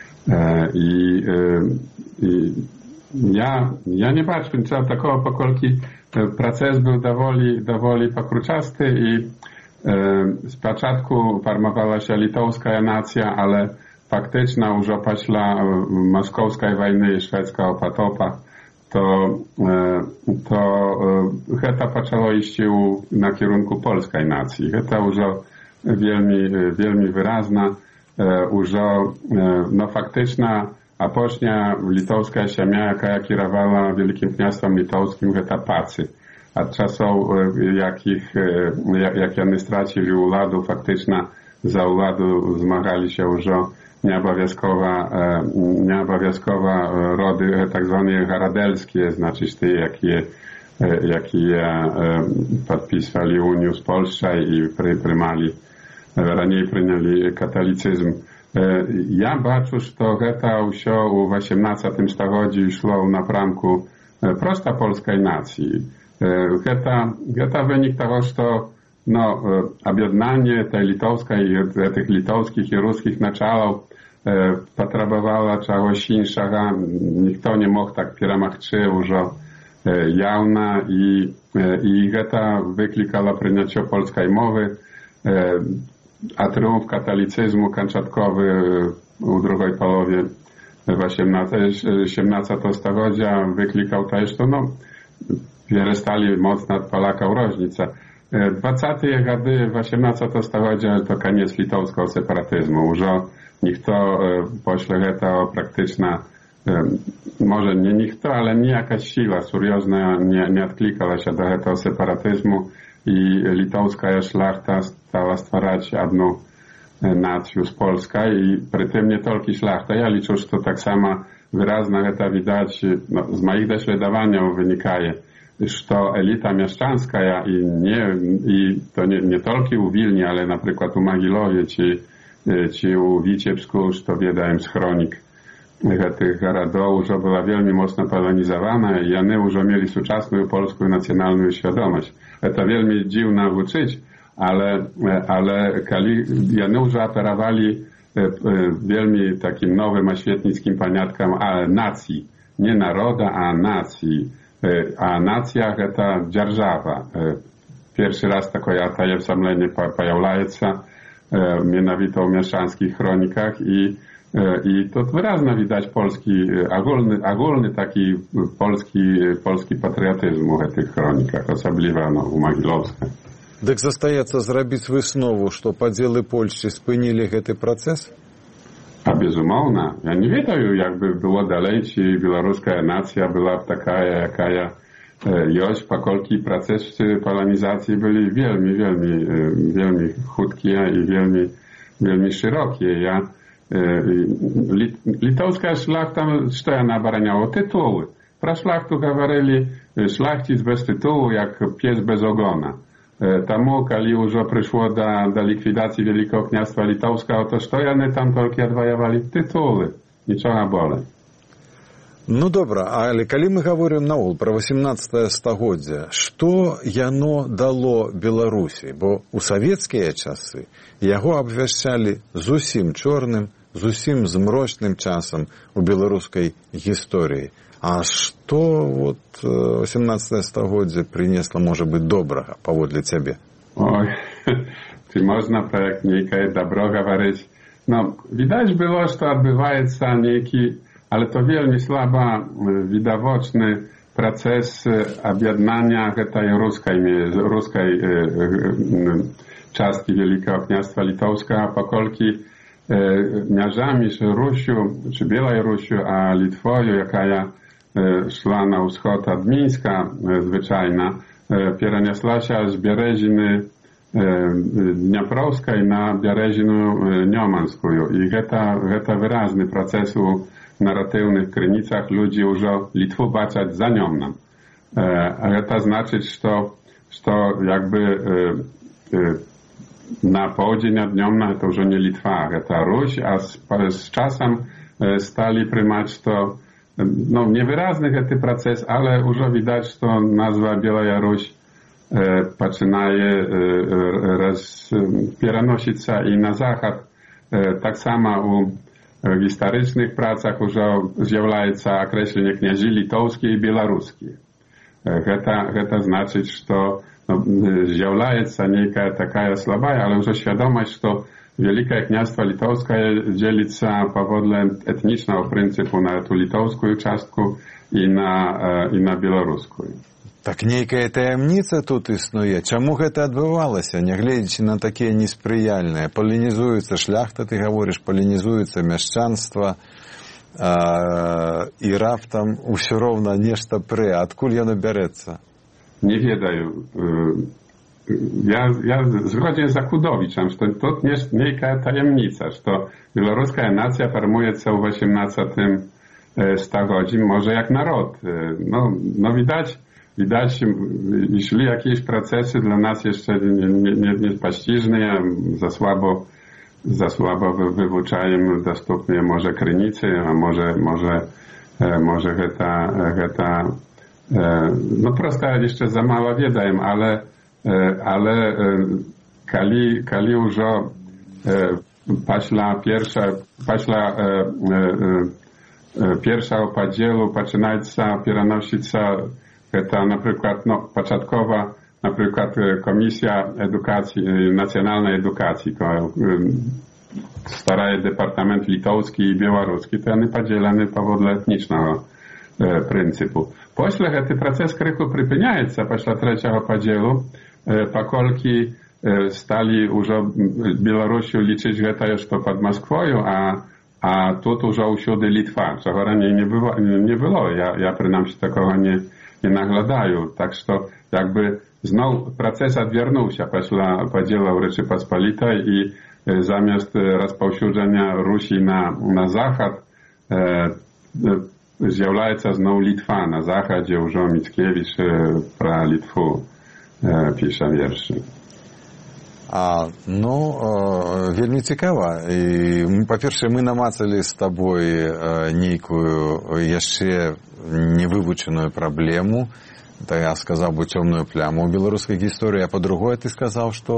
I, i ja, ja nie patrzę, co takiego pokolki proces był dowoli, dowoli pokruczasty i z początku formowała się litowska nacja, ale faktyczna już opasla moskowskiej wojny i szwedzkiego potopa, to, to heta zaczęło iść na kierunku polskiej nacji. Heta już wielmi, wielmi wyraźna, już no faktyczna, a później litowska ziemia, jaka kierowała Wielkim Kniastwem Litowskim, heta Pacy. A czasów, jakich, jak oni stracili uładu, faktyczna za uładu zmagali się już nieobowiązkowa, nieobowiązkowa rody tak zwane haradelskie, znaczy te, jakie, jakie podpisali Unię z Polską i prymali, raniej przyjęli katolicyzm. Ja baczę, że to się w osiemnastym stagodiu szło na pramku prosta polskiej nacji. To wynik tego, że no, objednanie tej litowskiej, tych litowskich i ruskich naczałów potrzebowało czegoś innego. Nikt nie mógł tak pieramachczy już jawna i, i to wyklikało przyjęcie polskiej mowy, a triumf katolicyzmu kończatkowy w drugiej połowie osiemnastego stolecia wyklikał też to, no, przestali mocno od Polaka różnica. dwudzieste lata osiemnastego stolecia to koniec litowskiego separatyzmu. Już nikt pośle tego praktyczna, może nie nikt, ale nie jakaś siła seriozna nie, nie odklikała się do tego separatyzmu i litowska szlachta stała stwarzać jedną nację z Polska i przy tym nie tylko szlachta. Ja liczę, że to tak samo wyraźnie to widać, no, z moich doświadczeń wynikaje, że elita mieszczańska i, nie, i to nie, nie tylko u Wilnie, ale na przykład u Mogilowie czy, czy u Wiciebsku, że to wiedałem z chronik tych garadów, że była wielmi mocno polonizowana i oni już mieli współczesną polską nacjonalną świadomość. To wielmi dziwne uczyć, ale, ale oni już operowali wielmi takim nowym oświetnickim paniatkiem nacji. Nie naroda, a nacji. A nacja to dzierżawa. Pierwszy raz takie tajemnicze pojawia się mianowito w mieszczanskich chronikach i I to wyraźnie widać polski, ogólny, ogólny taki polski, polski patriotyzm w tych chronikach, osobliwie no, u Mogilowskiej. Tak zostaje zrobić wysnowu, że podziały Polski spynili ten proces? A bezumowna. Ja nie wiem, jakby było dalej, czy białoruska nacja była taka, jaka jest, pokolki procesy polonizacji byli wielmi, wielmi, wielmi chudkie i wielmi, wielmi szerokie. Ja Litowska szlachta, co ona obraniała? Tytuły. Про szlachtu говорили szlachcic bez tytułu, jak pies bez ogona. Тому, kiedy już przyszło do, do likwidacji Wielkiego Kniastwa Litowskiego, to co oni tam tylko odwojowali? Tytuły. Niczego bolej. Ну добра, але калі мы говорим наогул про восемнадцатае стагоддзе, што яно дало Беларусі? Бо у савецкія часы яго абвяшчалі зусім чорным, зусім змрочным часам у беларускай гісторыі. А што вот восемнадцатае стагоддзе прынесла, можа быць, добрага паводле цябе? Ой, ці можна пра як нейкае добро гаварыць? No, widać było, że to odbywa się niejaki, ale to wielmi słaba, widoczny proces objednania tej ruskiej, ruskiej części Wielkiego Kniastwa Litowskiego, pokolki miażami Rusiu, czy Białorusiu, a Litwoju, jaka szła na wschód od Mińska zwyczajna, перенеслася з Березіны Дняпроўскай на Березіну Нёманскую. І гэта, гэта выразны працэс у наратыўных крыніцах. Людзі ўжо Літву бачаць за Нёмнам. Гэта значыць, што, што якby на поўдзень ад Нёмна гэта ўжо не Літва, гэта Русь, а з, з часам сталі прымаць, што no, niewyraźny ten proces, ale już widać, że nazwa Biała Ruś e, zaczynaje przenosić się i na zachód. E, tak samo u historycznych pracach już zjawia się określenie kniazi litowskie i białoruskie. E, to znaczy, że no, zjawia się niejaka taka słaba, ale już świadomość, że Wielkie Kniazstwo Litowskie dzieli się powodle etnicznego pryncypu na tę litowską частку i na, i na białoruską. Так нейкая таямніца тут існуе. Чаму гэта адбывалася, нягледзячы на такія неспрыяльныя? Палінізуецца шляхта, ты гаворыш, палінізуецца мяшчанства, і раптам усё роўна нешта прэ. Адкуль яно бярэцца? Не ведаю. Ja, ja zgodzę z Zakudowiczem, że to jest niejaka tajemnica, że białoruska nacja formuje się w osiemnastym stuleciu, może jak naród. No, no widać, widać, jeśli jakieś procesy dla nas jeszcze niepościżne, nie, nie za słabo, za słabo wywuczają dostępnie może krynicy, a może, może, może geta, geta, no prosto jeszcze za mało wiedają, ale ale kali, kali już paśla pierwsza, paśla pierwsza podzielu zaczyna się przenosić się to na przykład no, początkowa na przykład Komisja Edukacji, Nacjonalnej Edukacji, to staraje Departament Litowski i Białoruski, to one podzielone powodle etnicznego pryncypu. После ten proces krychu przypyniaje się, после trzeciego podzielu, pokolki stali już Białorusiu liczyć, że to jest to pod Moskwą, a, a tu już usiądy Litwa, czego raniej nie było. Nie było. Ja, ja przynajmniej takiego nie, nie naglądaję. Tak że jakby znowu proces odwiernuł się после podziału Rzeczypospolitej i zamiast rozpowszechnienia Rusi na, na zachód, zjawia się znowu Litwa na zachodzie, już Mickiewicz про Litwu pisze wierszy. А, ну, э, вельмі цікава. І, па-першае, мы намацалі з табой э, нейкую яшчэ невывучаную праблему, то я сказаў бы цёмную пляму ў беларускай гісторыі, а па-другое ты сказаў, што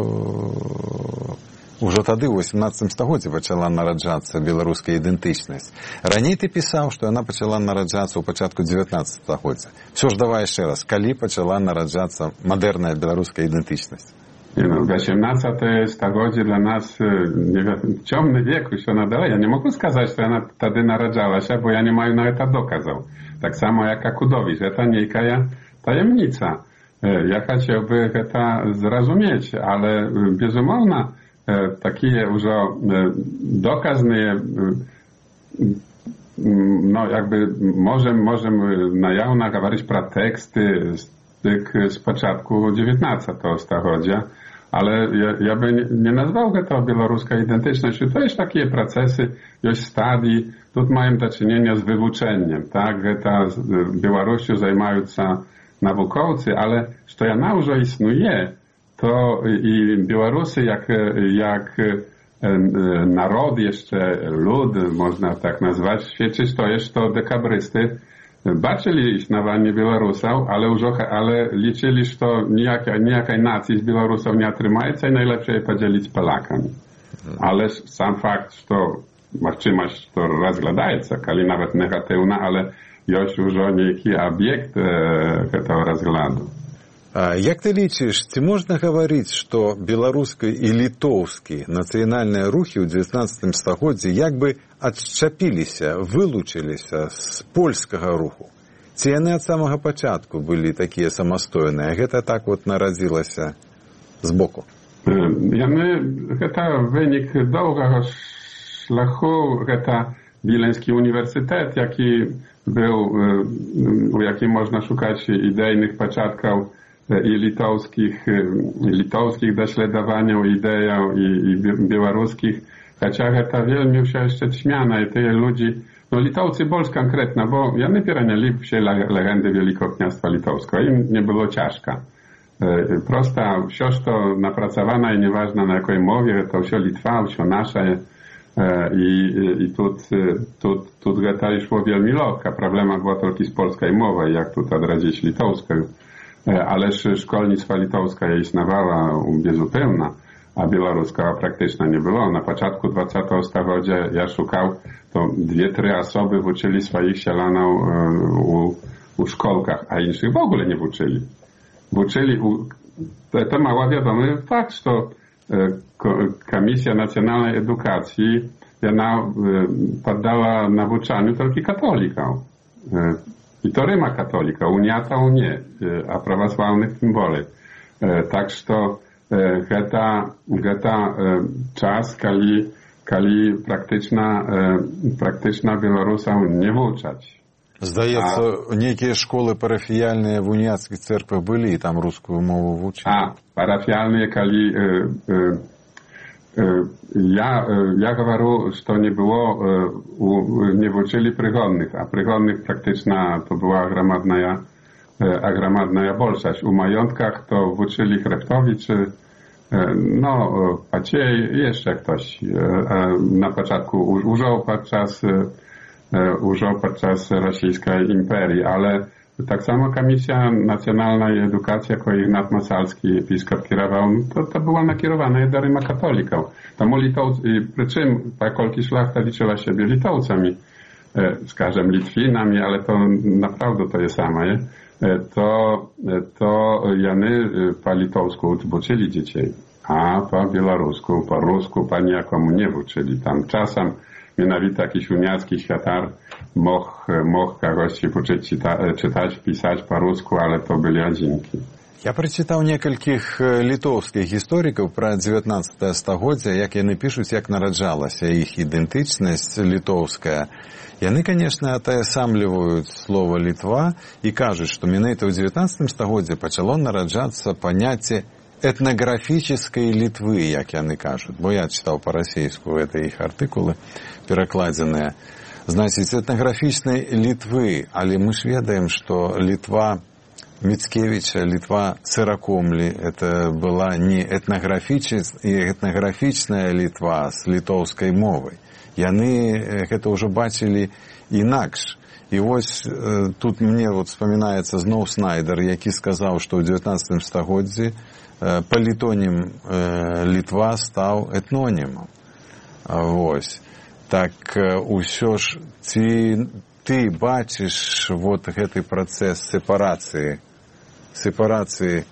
ўжо тады ў восемнадцатым стагоддзі пачала нараджацца беларуская ідэнтычнасць. Раней ты пісаў, што яна пачала нараджацца ў пачатку дзевятнаццатага стагоддзя. Всё ж давай яшчэ раз, калі пачала нараджацца мадэрная беларуская ідэнтычнасць? No, osiemnадцатое stagłodzie dla nas nie wiem, ciemny wiek już ona dalej. Ja nie mogę сказать, że ona wtedy narodzała się, bo ja nie mam nawet to dokazał. Tak samo jak Akudowicz. To niejaka tajemnica. Ja chciałbym to zrozumieć, ale безумовно takie już dokazne no jakby możemy możemy na jawno mówić pro teksty z tych z początku dziewiętnastego stagłodzia. Ale ja, ja bym nie nazwał to białoruską identycznością. To jest takie procesy, jest stadii. Tu mają do czynienia z wywuczeniem, tak? To Białorusią zajmują się naukowcy, ale że ja na już istnieje, to i Białorusy jak, jak naród jeszcze, lud, można tak nazwać, świadczyć to jest to dekabrysty. Baczyli istnienie Białorusów, ale, już, ale liczyli, że to nijakiej, nijakiej nacji z Białorusów nie otrzymaється i najlepsze je podzielić Polakami. Ale sam fakt, że to możliwość to rozglądaється, kali nawet negatywna, ale jest już niejaki obiekt e, tego rozglądu. А як ты лічыш, ці можна гаварыць, што беларускай і літоўскія нацыянальныя рухі ў дзевятнаццатым стагоддзі як бы адчапіліся, вылучыліся з польскага руху? Ці яны ад самага пачатку былі такія самастойныя? Гэта так вот нарадзілася збоку? Яны, гэта вынік доўгага шляху, гэта Wileński Uniwersytet, jaki był, u jakim można szukać idejnych początków i litowskich, litowskich dośledowaniów ideją i, i białoruskich, chociaż to wielmi już jeszcze ćmiana i tych ludzi, no Litowcy больше конкретно, bo ja nie переняли все legendy Wielkiego Kniastwa Litowskiego, im nie było ciężko. Prosta, все, что напрацовано i nieważne na jakiej mowie, to все Litwa, все nasze i, i тут, тут, тут to szło wielmi lekko. Problema była tylko z polskiej mowy, jak tu odradzić litowską. Ależ szkolnictwa litowska istniała bezupełna, a białoruska praktyczna nie było. Na początku dwudziestego stulecia ja szukał, to dwie, trzy osoby uczyli swoich sielanów u, u szkolkach, a innych w ogóle nie uczyli. Uczyli, u, to, to mało wiadomy fakt, że Komisja Nacjonalnej Edukacji ona poddała nauczaniu tylko katolików. I to Ryma katolika, uniata nie, a prawosławnych tym bardziej. Tak, że to geta czas, kiedy, kiedy praktyczna, praktyczna Białorusów nie włączać. Здаецца, а, некія школы парафіяльныя в уніяцкіх церквах былі і там рускую мову вучылі. А, парафіяльныя, калі э, э, э, я, э, я говорю, што не было, э, у, не вучылі прыгонных, а прыгонных практычна то была аграмадная, э, аграмадная большасць. У маёнтках то вучылі хребтовічы, э, no, Paciej, jeszcze ktoś. E, na początku użył podczas użył podczas rosyjskiej imperii, ale tak samo Komisja Nacjonalnej Edukacji, jako Ignat Masalski, episkop kierował, to, to była nakierowana do Ryma katolików. Tomu Litowcy, przy czym pokolki szlachta liczyła siebie Litowcami, skażem Litwinami, ale to naprawdę to jest samo, je? To, to jany po litowsku uczyli dzieci, a po białorusku, po rusku, po nijakomu nie uczyli. Tam czasem mianowicie jakiś uniacki światar mógł, mógł kogoś uczyć czyta, czytać, pisać po rusku, ale to byli одинки. Я прачытаў некалькіх літоўскіх гісторыкаў пра дзевятнаццатае стагоддзе, як яны пішуць, як нараджалася іх ідэнтычнасць літоўская. Яны, канешне, атаясамліваюць слова «Літва» і кажуць, што менавіта ў дзевятнаццатым стагоддзе пачало нараджацца паняцце этнаграфической Литвы, як яны кажуць, бо я читал по-расейску, это их артыкулы перакладзеныя. Значит, этнаграфічнай Литвы, але мы ж ведаем, что Литва Мицкевича, Литва Цыракомлі, это была не этнаграфічная Литва с літоўскай мовай. Яны гэта ўжо бачылі інакш. І вось тут мне вот вспоминается зноў Снайдер, які сказаў, што ў дзевятнаццатым стагоддзі палітонім Літва стаў этнонімам. Вось. Так усё ж, ці ты бачыш вот гэты працэс сепарацыі, сепарацыі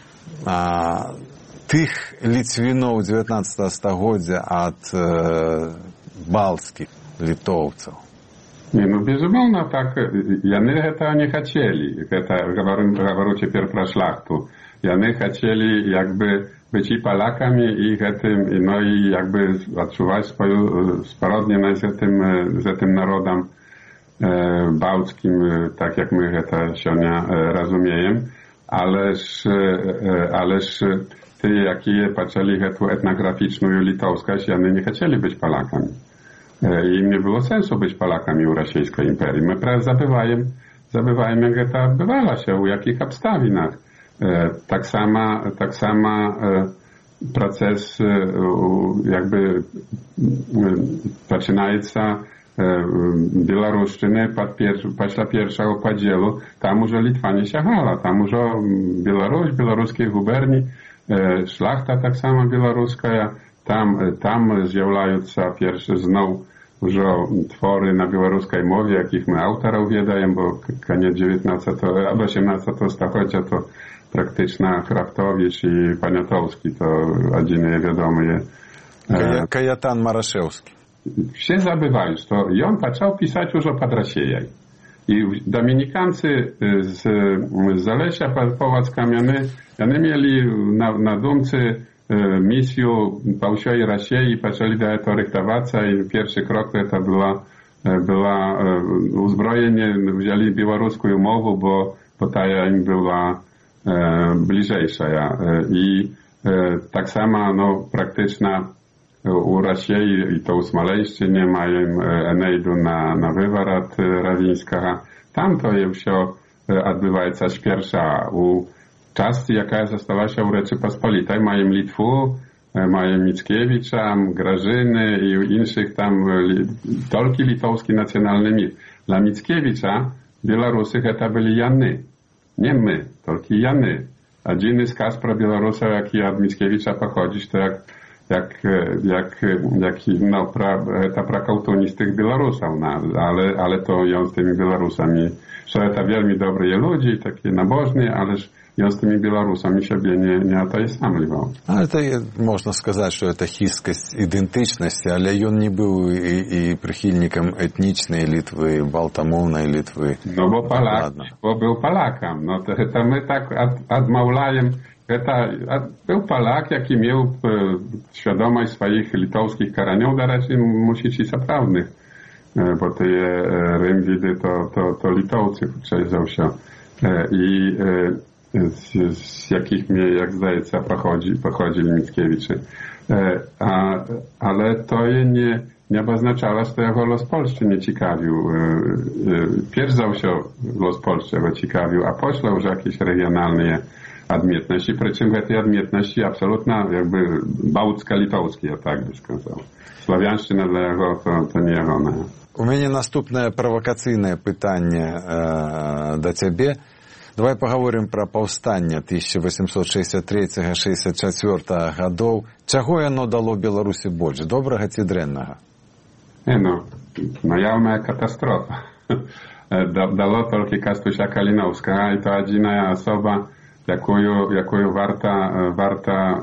а, тых ліцвіноў дзевятнаццатага стагоддзя ад э, балцкіх літоўцаў? Nie, no безумоўна, так, яны гэтага не хацелі. Гэта гавару, гавару цяпер пра шляхту. Яны хацелі якby być i Polakami i гэтым, no i jakby odczuwać swoją sparodnienność z tym, z tym narodem e, bałtyckim, tak jak my to się rozumiemy, ależ, e, ależ ty, jakie patrzyli tę etnograficzną litowskość, oni nie chcieli być Polakami. E, im nie było sensu być Polakami u rosyjskiej imperii. My prawie zabywajemy, zabywajemy, jak to odbywała się, u jakich obstawinach. Tak sama, tak sama proces jakby zaczynaється Білорусщини після першого поділу. Там уже Литва не сягала, там уже Білорусь, білоруські губернії, шляхта так само білоруська, там, там з'являються перші знов уже twory na białoruskiej mowie, jakich my autorów wiedajem, bo koniec dziewiętnastego albo osiemnastego stulecia to praktyczna Kraftowicz i Poniatowski, to jedynie wiadomy. Kajatan Maraszewski. Wszyscy zabywają, to i on zaczął pisać już pod Rosję. I dominikancy z, z Zalesia Połacka-Miany, oni mieli na, na dumcy misję po całej Rosji i zaczęli do tego ryktować i pierwszy krok to była, była uzbrojenie, wzięli białoruską mowę, bo, bo ta im była bliżejsza. I tak samo no, praktyczna u Rosji i to u Smolejszczynie mają enejdu na, na wywarat Rawinska. Tam to już się odbywaється pierwsza. U части, яка залишилася у Речі-Посполітій, маємо Литву, маємо Міцкевича, Grażyny i інших там, тільки литовський національний міф. Dla Mickiewicza Białorusy to byli Jany. Nie my, tylko Jany. A dziwny skaz pro Białorusa, jaki od Mickiewicza pochodzi, to jak, jak, jak, jak no, pra, ta prakautunis tych Białorusów, no, ale, ale to on z tymi Białorusami, że to wielmi dobrzy ludzie, takie nabożni, ależ on z tymi Białorusami siebie nie, nie atajesamliwał. Ale to można сказать, что это хисткость идентичности, ale on nie był i, i przychylnikiem etnicznej Litwy, baltamownej Litwy. No bo Polak, bo był Polakiem. No to, to my tak odmawiajem, to był Polak, jaki miał świadomość swoich litowskich koreniów, to raczej musi być zaprawnych, bo te rymwidy to, to, to Litowcy przejrzał się. I z, z jakich, jak zdaje się, pochodzi, pochodzili Mickiewicz. A, ale to je nie, nie oznaczało, że jego los Polski nie ciekawił. Pierw się los Polski go ciekawił, a pośle już jakieś regionalne odmietności, przy czym te odmietności absolutna jakby bałtycko-litowskie, ja tak by сказал. Słowiańszczyna dla jego to, to nie jego. У мене наступне правокаційне питання е, до тебе. Давай поговоримо про повстання тысяча восемьсот шестьдесят третьего — шестьдесят четвёртого годов. Чого воно дало Білорусі більше, доброго чи дренного? Nie no, najawna katastrofa. Dalo tylko Kastusia Kalinowska i to jedyna osoba, jaką, jaką warta, warta,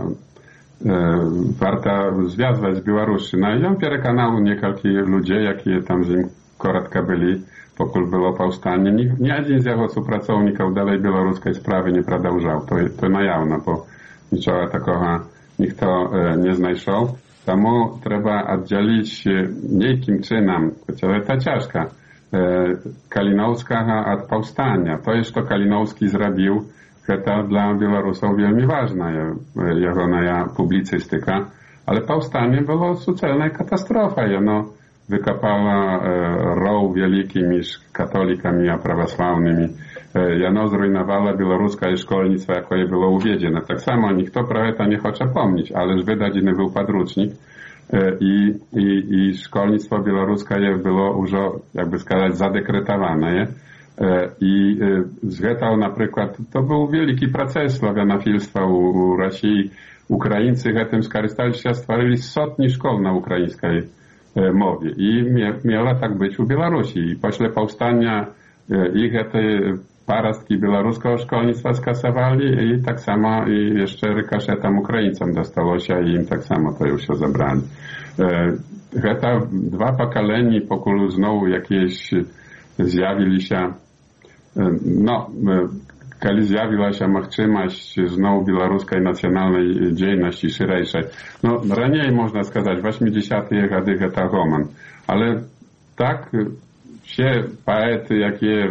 warta związać z Białorusiną. I on przekonał niektórych ludzi, jakie tam z nim krótko byli, pokój było powstanie. Ni, ni jeden z jego współpracowników dalej białoruskiej sprawy nie продолжał. To, to najawno, bo niczego takiego nikt to nie znajшов. Тому треба oddzielić niejakim czynem, chociaż to ciężko, Kalinowskiego od powstania. To jest, co Kalinowski zrobił, to dla Białorusów wielmi ważna, jego publicystyka, ale powstanie było sucelna katastrofa. Ono wykopała row wielki między katolikami a prawosławnymi. Ono zrujnowało białoruskie szkolnictwo, jakie było uwiedzione. Tak samo nikt pro to nie chce pomnieć, ależ wydany był podręcznik i, i, i szkolnictwo białoruskie było już, jakby сказать, zadekretowane. I zgetał na przykład, to był wielki proces słowianofilstwa u, u Rosji. Ukraińcy tym skorzystali się, stworzyli setki szkół na ukraińskiej mowie. I miała tak być u Białorusi. I pośle powstania ich te parastki białoruskiego szkolnictwa skasowali i tak samo i jeszcze rykoszetem Ukraińcom dostało się i im tak samo to już się zabrali. Te dwa pokolenia, pokój znowu jakieś zjawili się, no, kiedy zjawiła się możliwość znowu białoruskiej nacjonalnej działalności szerszej. No, raniej można сказать, w osiemdziesiątych latach to roman, ale tak się poety, jakie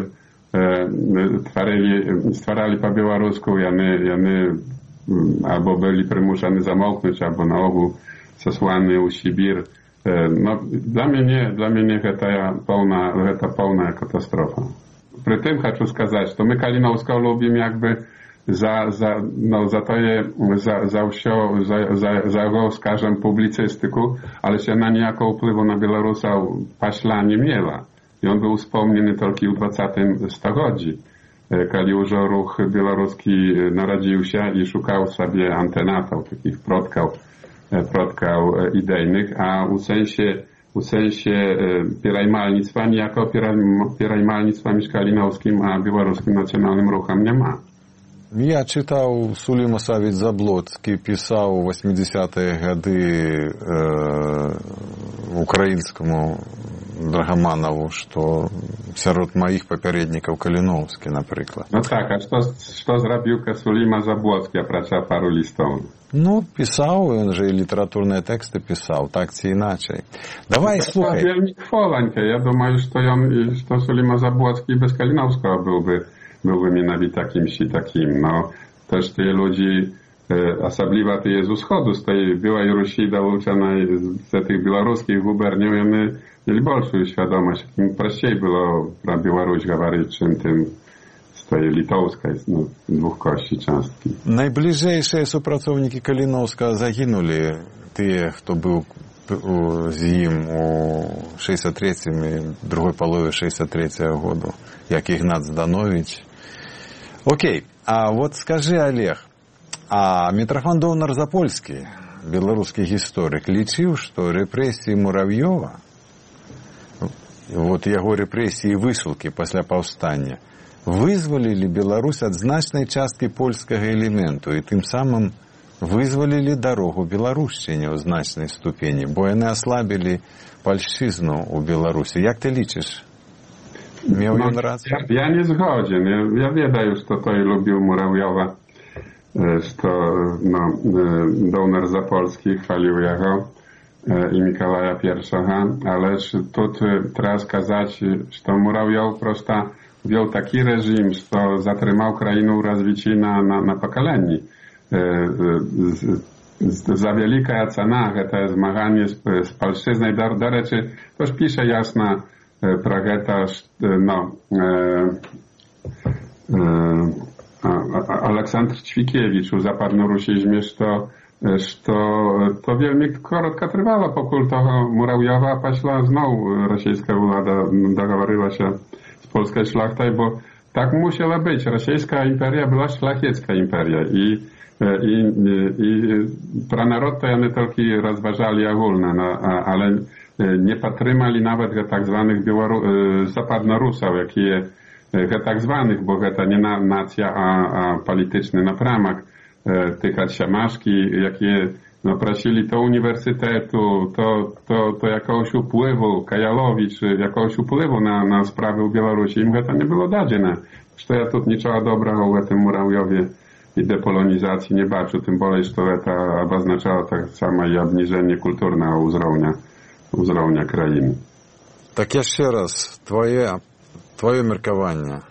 tworzyli, stwarali po białorusku, jany, jany albo byli przymuszani zamoknąć, albo na ogół zesłani u Sibir. No, dla mnie, dla mnie to pełna, to pełna katastrofa. Przy tym chcę сказать, to my Kalinowską lubimy jakby za, za, no, za to je, za, za, za, za, za jego, skażem, publicystyku, ale się na niejako wpływu na Białorusów paśla nie miała. I on był wspomniany tylko w dwudziestym stuleciu, kiedy już ruch białoruski narodził się i szukał sobie antenatów, takich przodków, przodków idejnych, a w sensie u sensie pirajmalnictwa niejako pirajmalnictwa między Kalinowskim a białoruskim nacjonalnym ruchem nie ma. Я читав, Суліма Савіч Заблоцький писав у восьмидесятые годы э, украинскому Драгоманову, что сярод моих попередников Калиновский, например. Ну так, а что, что zrobił Суліма Заблоцький, опрача пару листов? Ну, писал, он же и литературные тексты писал, так или иначе. Давай, слухай. Это wielmi chwolankę. Ja думаю, что, on, что Суліма Заблоцький без Калиновского был бы byłby mienowita kimś i takim. No, też te ludzi, особливо te z wschodu, z tej byłej Rusi dołączonej z tych białoruskich guberniów, one mieli większą świadomość. Im prościej było про Białoruś говорить, czym tym z tej litowskiej, no, dwóch kości cząstki. Najbliżejsze współpracownicy Kalinowska zaginuli, te, kto był z nim u sześćdziesiąt trzecim i drugiej połowie sześćdziesiąt trzeciego года, jak Игнат Zdanowicz. Окей, а вот скажи, Олег, а Митрофан Довнар-Запольский, белорусский историк, лічыў, што рэпрэсіі Муравьёва, вот яго рэпрэсіі і высылкі пасля паўстання, вызвалілі Беларусь ад значнай часткі польскага элементу і тым самым вызвалілі дарогу беларушчыне ў значнай ступені, бо яны аслабілі польшчызну ў Беларусі. Як ты лічыш? Miał no, rację? Ja, ja nie zgodzien. Ja, ja wiedział, że to i lubił Murawiowa, że no, Довнар-Запольski chwalił jego i Mikołaja Pierwszego, ale tu trzeba сказать, że Murawiow prosto wziął taki reżim, że zatrzymał krajinu rozwici na, na, na pokolenie. Za wielka cena, to zmaganie z, z polszczyzną. Do, do rzeczy, też pisze jasno Prageta, no, e, e, Aleksandr Ćwikiewicz u zapadnorusizmie, że to, to wielmi krótko trwało, pokój toho Murawiowa, paśla znowu rosyjska władza dogowaryła się z polskiej szlachтой, bo tak musiała być. Rosyjska imperia była szlachecka imperia i i, i про народ to oni tylko rozważali ogólne, no, ale nie patrymali nawet tak zwanych zapadnorusów, jakie tak zwanych, bo to nie na, nacja, a, a polityczny napramak, tych siamaszki, jakie no, prosili to uniwersytetu, to, to, to jakiegoś upływu, Kajalowicz, jakiegoś upływu na, na sprawy w Białorusi, im to nie było dadziene. Że ja tu niczego dobrego w tym Murawiowie i depolonizacji nie baczę, tym bardziej, że to oznaczało tak samo i obniżenie kulturnego uzrownia, uzrownia krainy. Tak jeszcze raz, twoje, twoje меркаванне.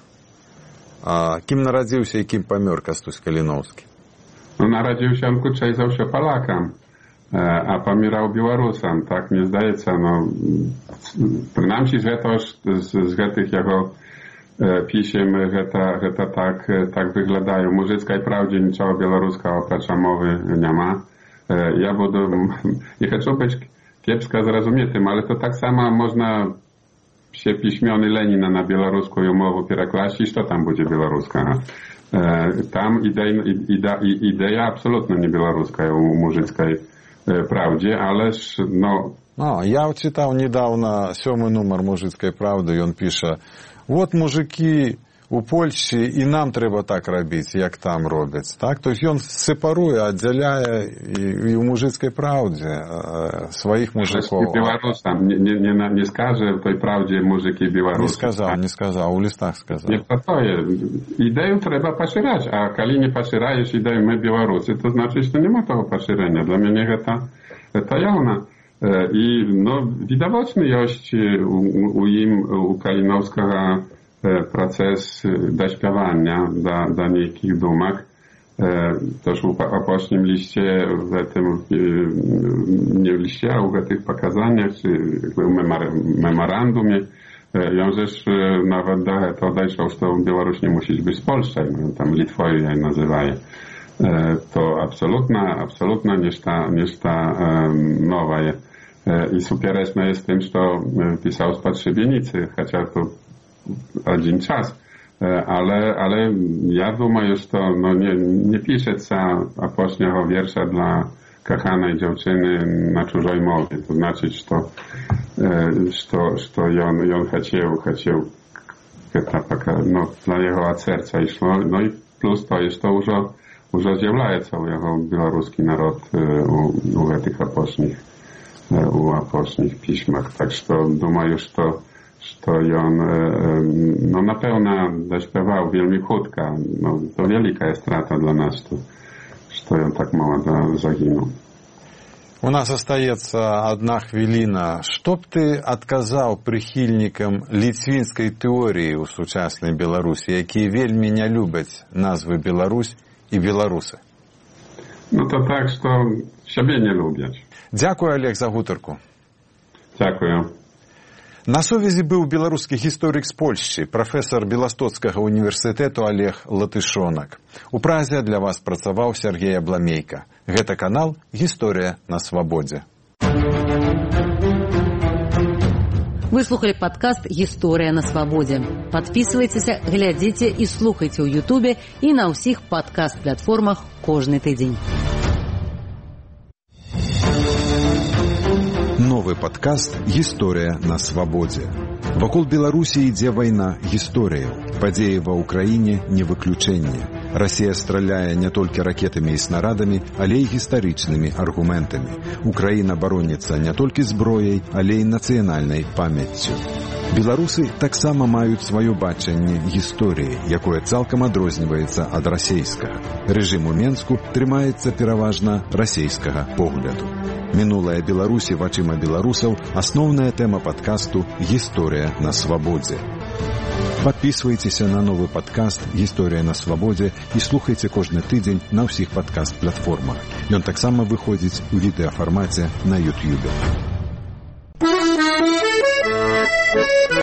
A kim narodził się i kim pomер Кастусь Калиновский? No narodził się on kurczej zawsze Polakom, a pomierał Białorusam, tak mnie zdaje się, no przynajmniej że to z, z tych jego pisiem, że to tak, tak wyglądają. W Mужицкой prawdzie niczego białoruskiego oprócz mowy nie ma. Ja budu, nie chcę być kiepsko zrozumietym, ale to tak samo można się piśmiony Lenina na białoruską umowę przekłaść, to tam będzie białoruska. Tam idea, idea, idea absolutnie nie białoruska u Mужицкой prawdzie, ależ no... No, ja czytał niedawno siódmy numer Mужицкой prawdy i on pisze: вот мужики у Польщі, і нам треба так робити, як там роблять. Так? Тобто він сепарує, відділяє і, і у Мужицькій правді своїх мужиків. Білорус там не, не, не, не скаже в той правді мужики білоруси. Не сказав, не сказав, у листах сказав. Не про то є. Ідею треба поширяти, а коли не поширяєш ідею ми білоруси, то значить, що нема того поширення. Для мене це, це явно. I no, widoczny jest u, u im, u Kalinowskiego proces dośpiewania do, do niekich dumak. Też w opocznym liście, w tym, nie w liście, a w tych pokazaniach, czy w memorandumie, ją rzecz nawet do to dojrzał, że Białoruś nie musi być z Polski, tam Litwoju jej nazywają. To absolutna, absolutna nieszta, nieszta nowa jest. I supiereczne jest tym, że pisał z Potrzebienicy, chociaż to один czas. Ale, ale ja думаю, że to no, nie, nie pisze ca apośniego wiersza dla kochanej dziewczyny na czużej mowie. To znaczy, że to, że to on, on chciał, chciał no, dla jego od serca išlo. No i plus to jest to, że już zjawляє cały jego białoruski naród u, u tych apośnich u apośnych piśmach. Tak, że думаю, że to, że on no, na pewno dośpiewał wielmi chudka. No, to wielka jest strata dla nas, to, że on tak mało zaginął. У нас остается одна хвилина. Што б ты адказаў прыхільнікам ліцвінскай тэорыі ў сучаснай Беларусі, якія вельмі не любяць назвы Беларусь і беларусы? No to tak, że siebie nie lubię. Дзякую, Олег, за гутарку. Dziękuję. На сувязі быў беларускі гісторык з Польшчы, прафесар Беластоцкага універсітэту Олег Латышонак. У Празе для вас працаваў Сергей Абламейка. Гэта канал «Гісторыя на свабодзе». Вы слухали падкаст «Гісторыя на свабодзе». Падпісвайцеся, глядзіце і слухайце ў Ютубе і на ўсіх падкаст-платформах кожны тыдзень. Новы падкаст «Гісторыя на свабодзе». Вакол Беларусі ідзе вайна гісторыяў. Падзеі ва ўкраіне не выключэнне. Расія страляе не толькі ракетамі і снарадамі, але і гістарычнымі аргументамі. Украіна бароніцца не толькі зброяй, але і нацыянальнай памяццю. Беларусы таксама маюць сваё бачанне гісторыі, якое цалкам адрозніваецца ад расейскага. Рэжым у Менску трымаецца пераважна расейскага погляду. Мінулая Беларусі вачыма беларусаў – асноўная тэма падкасту «Гісторыя на свабодзе». Падпісвайцеся на новы падкаст «Гісторыя на свабодзе» і слухайце кожны тыдзень на ўсіх падкаст-платформах. Ён таксама выходзіць у відэафармаце на Ютьюбе.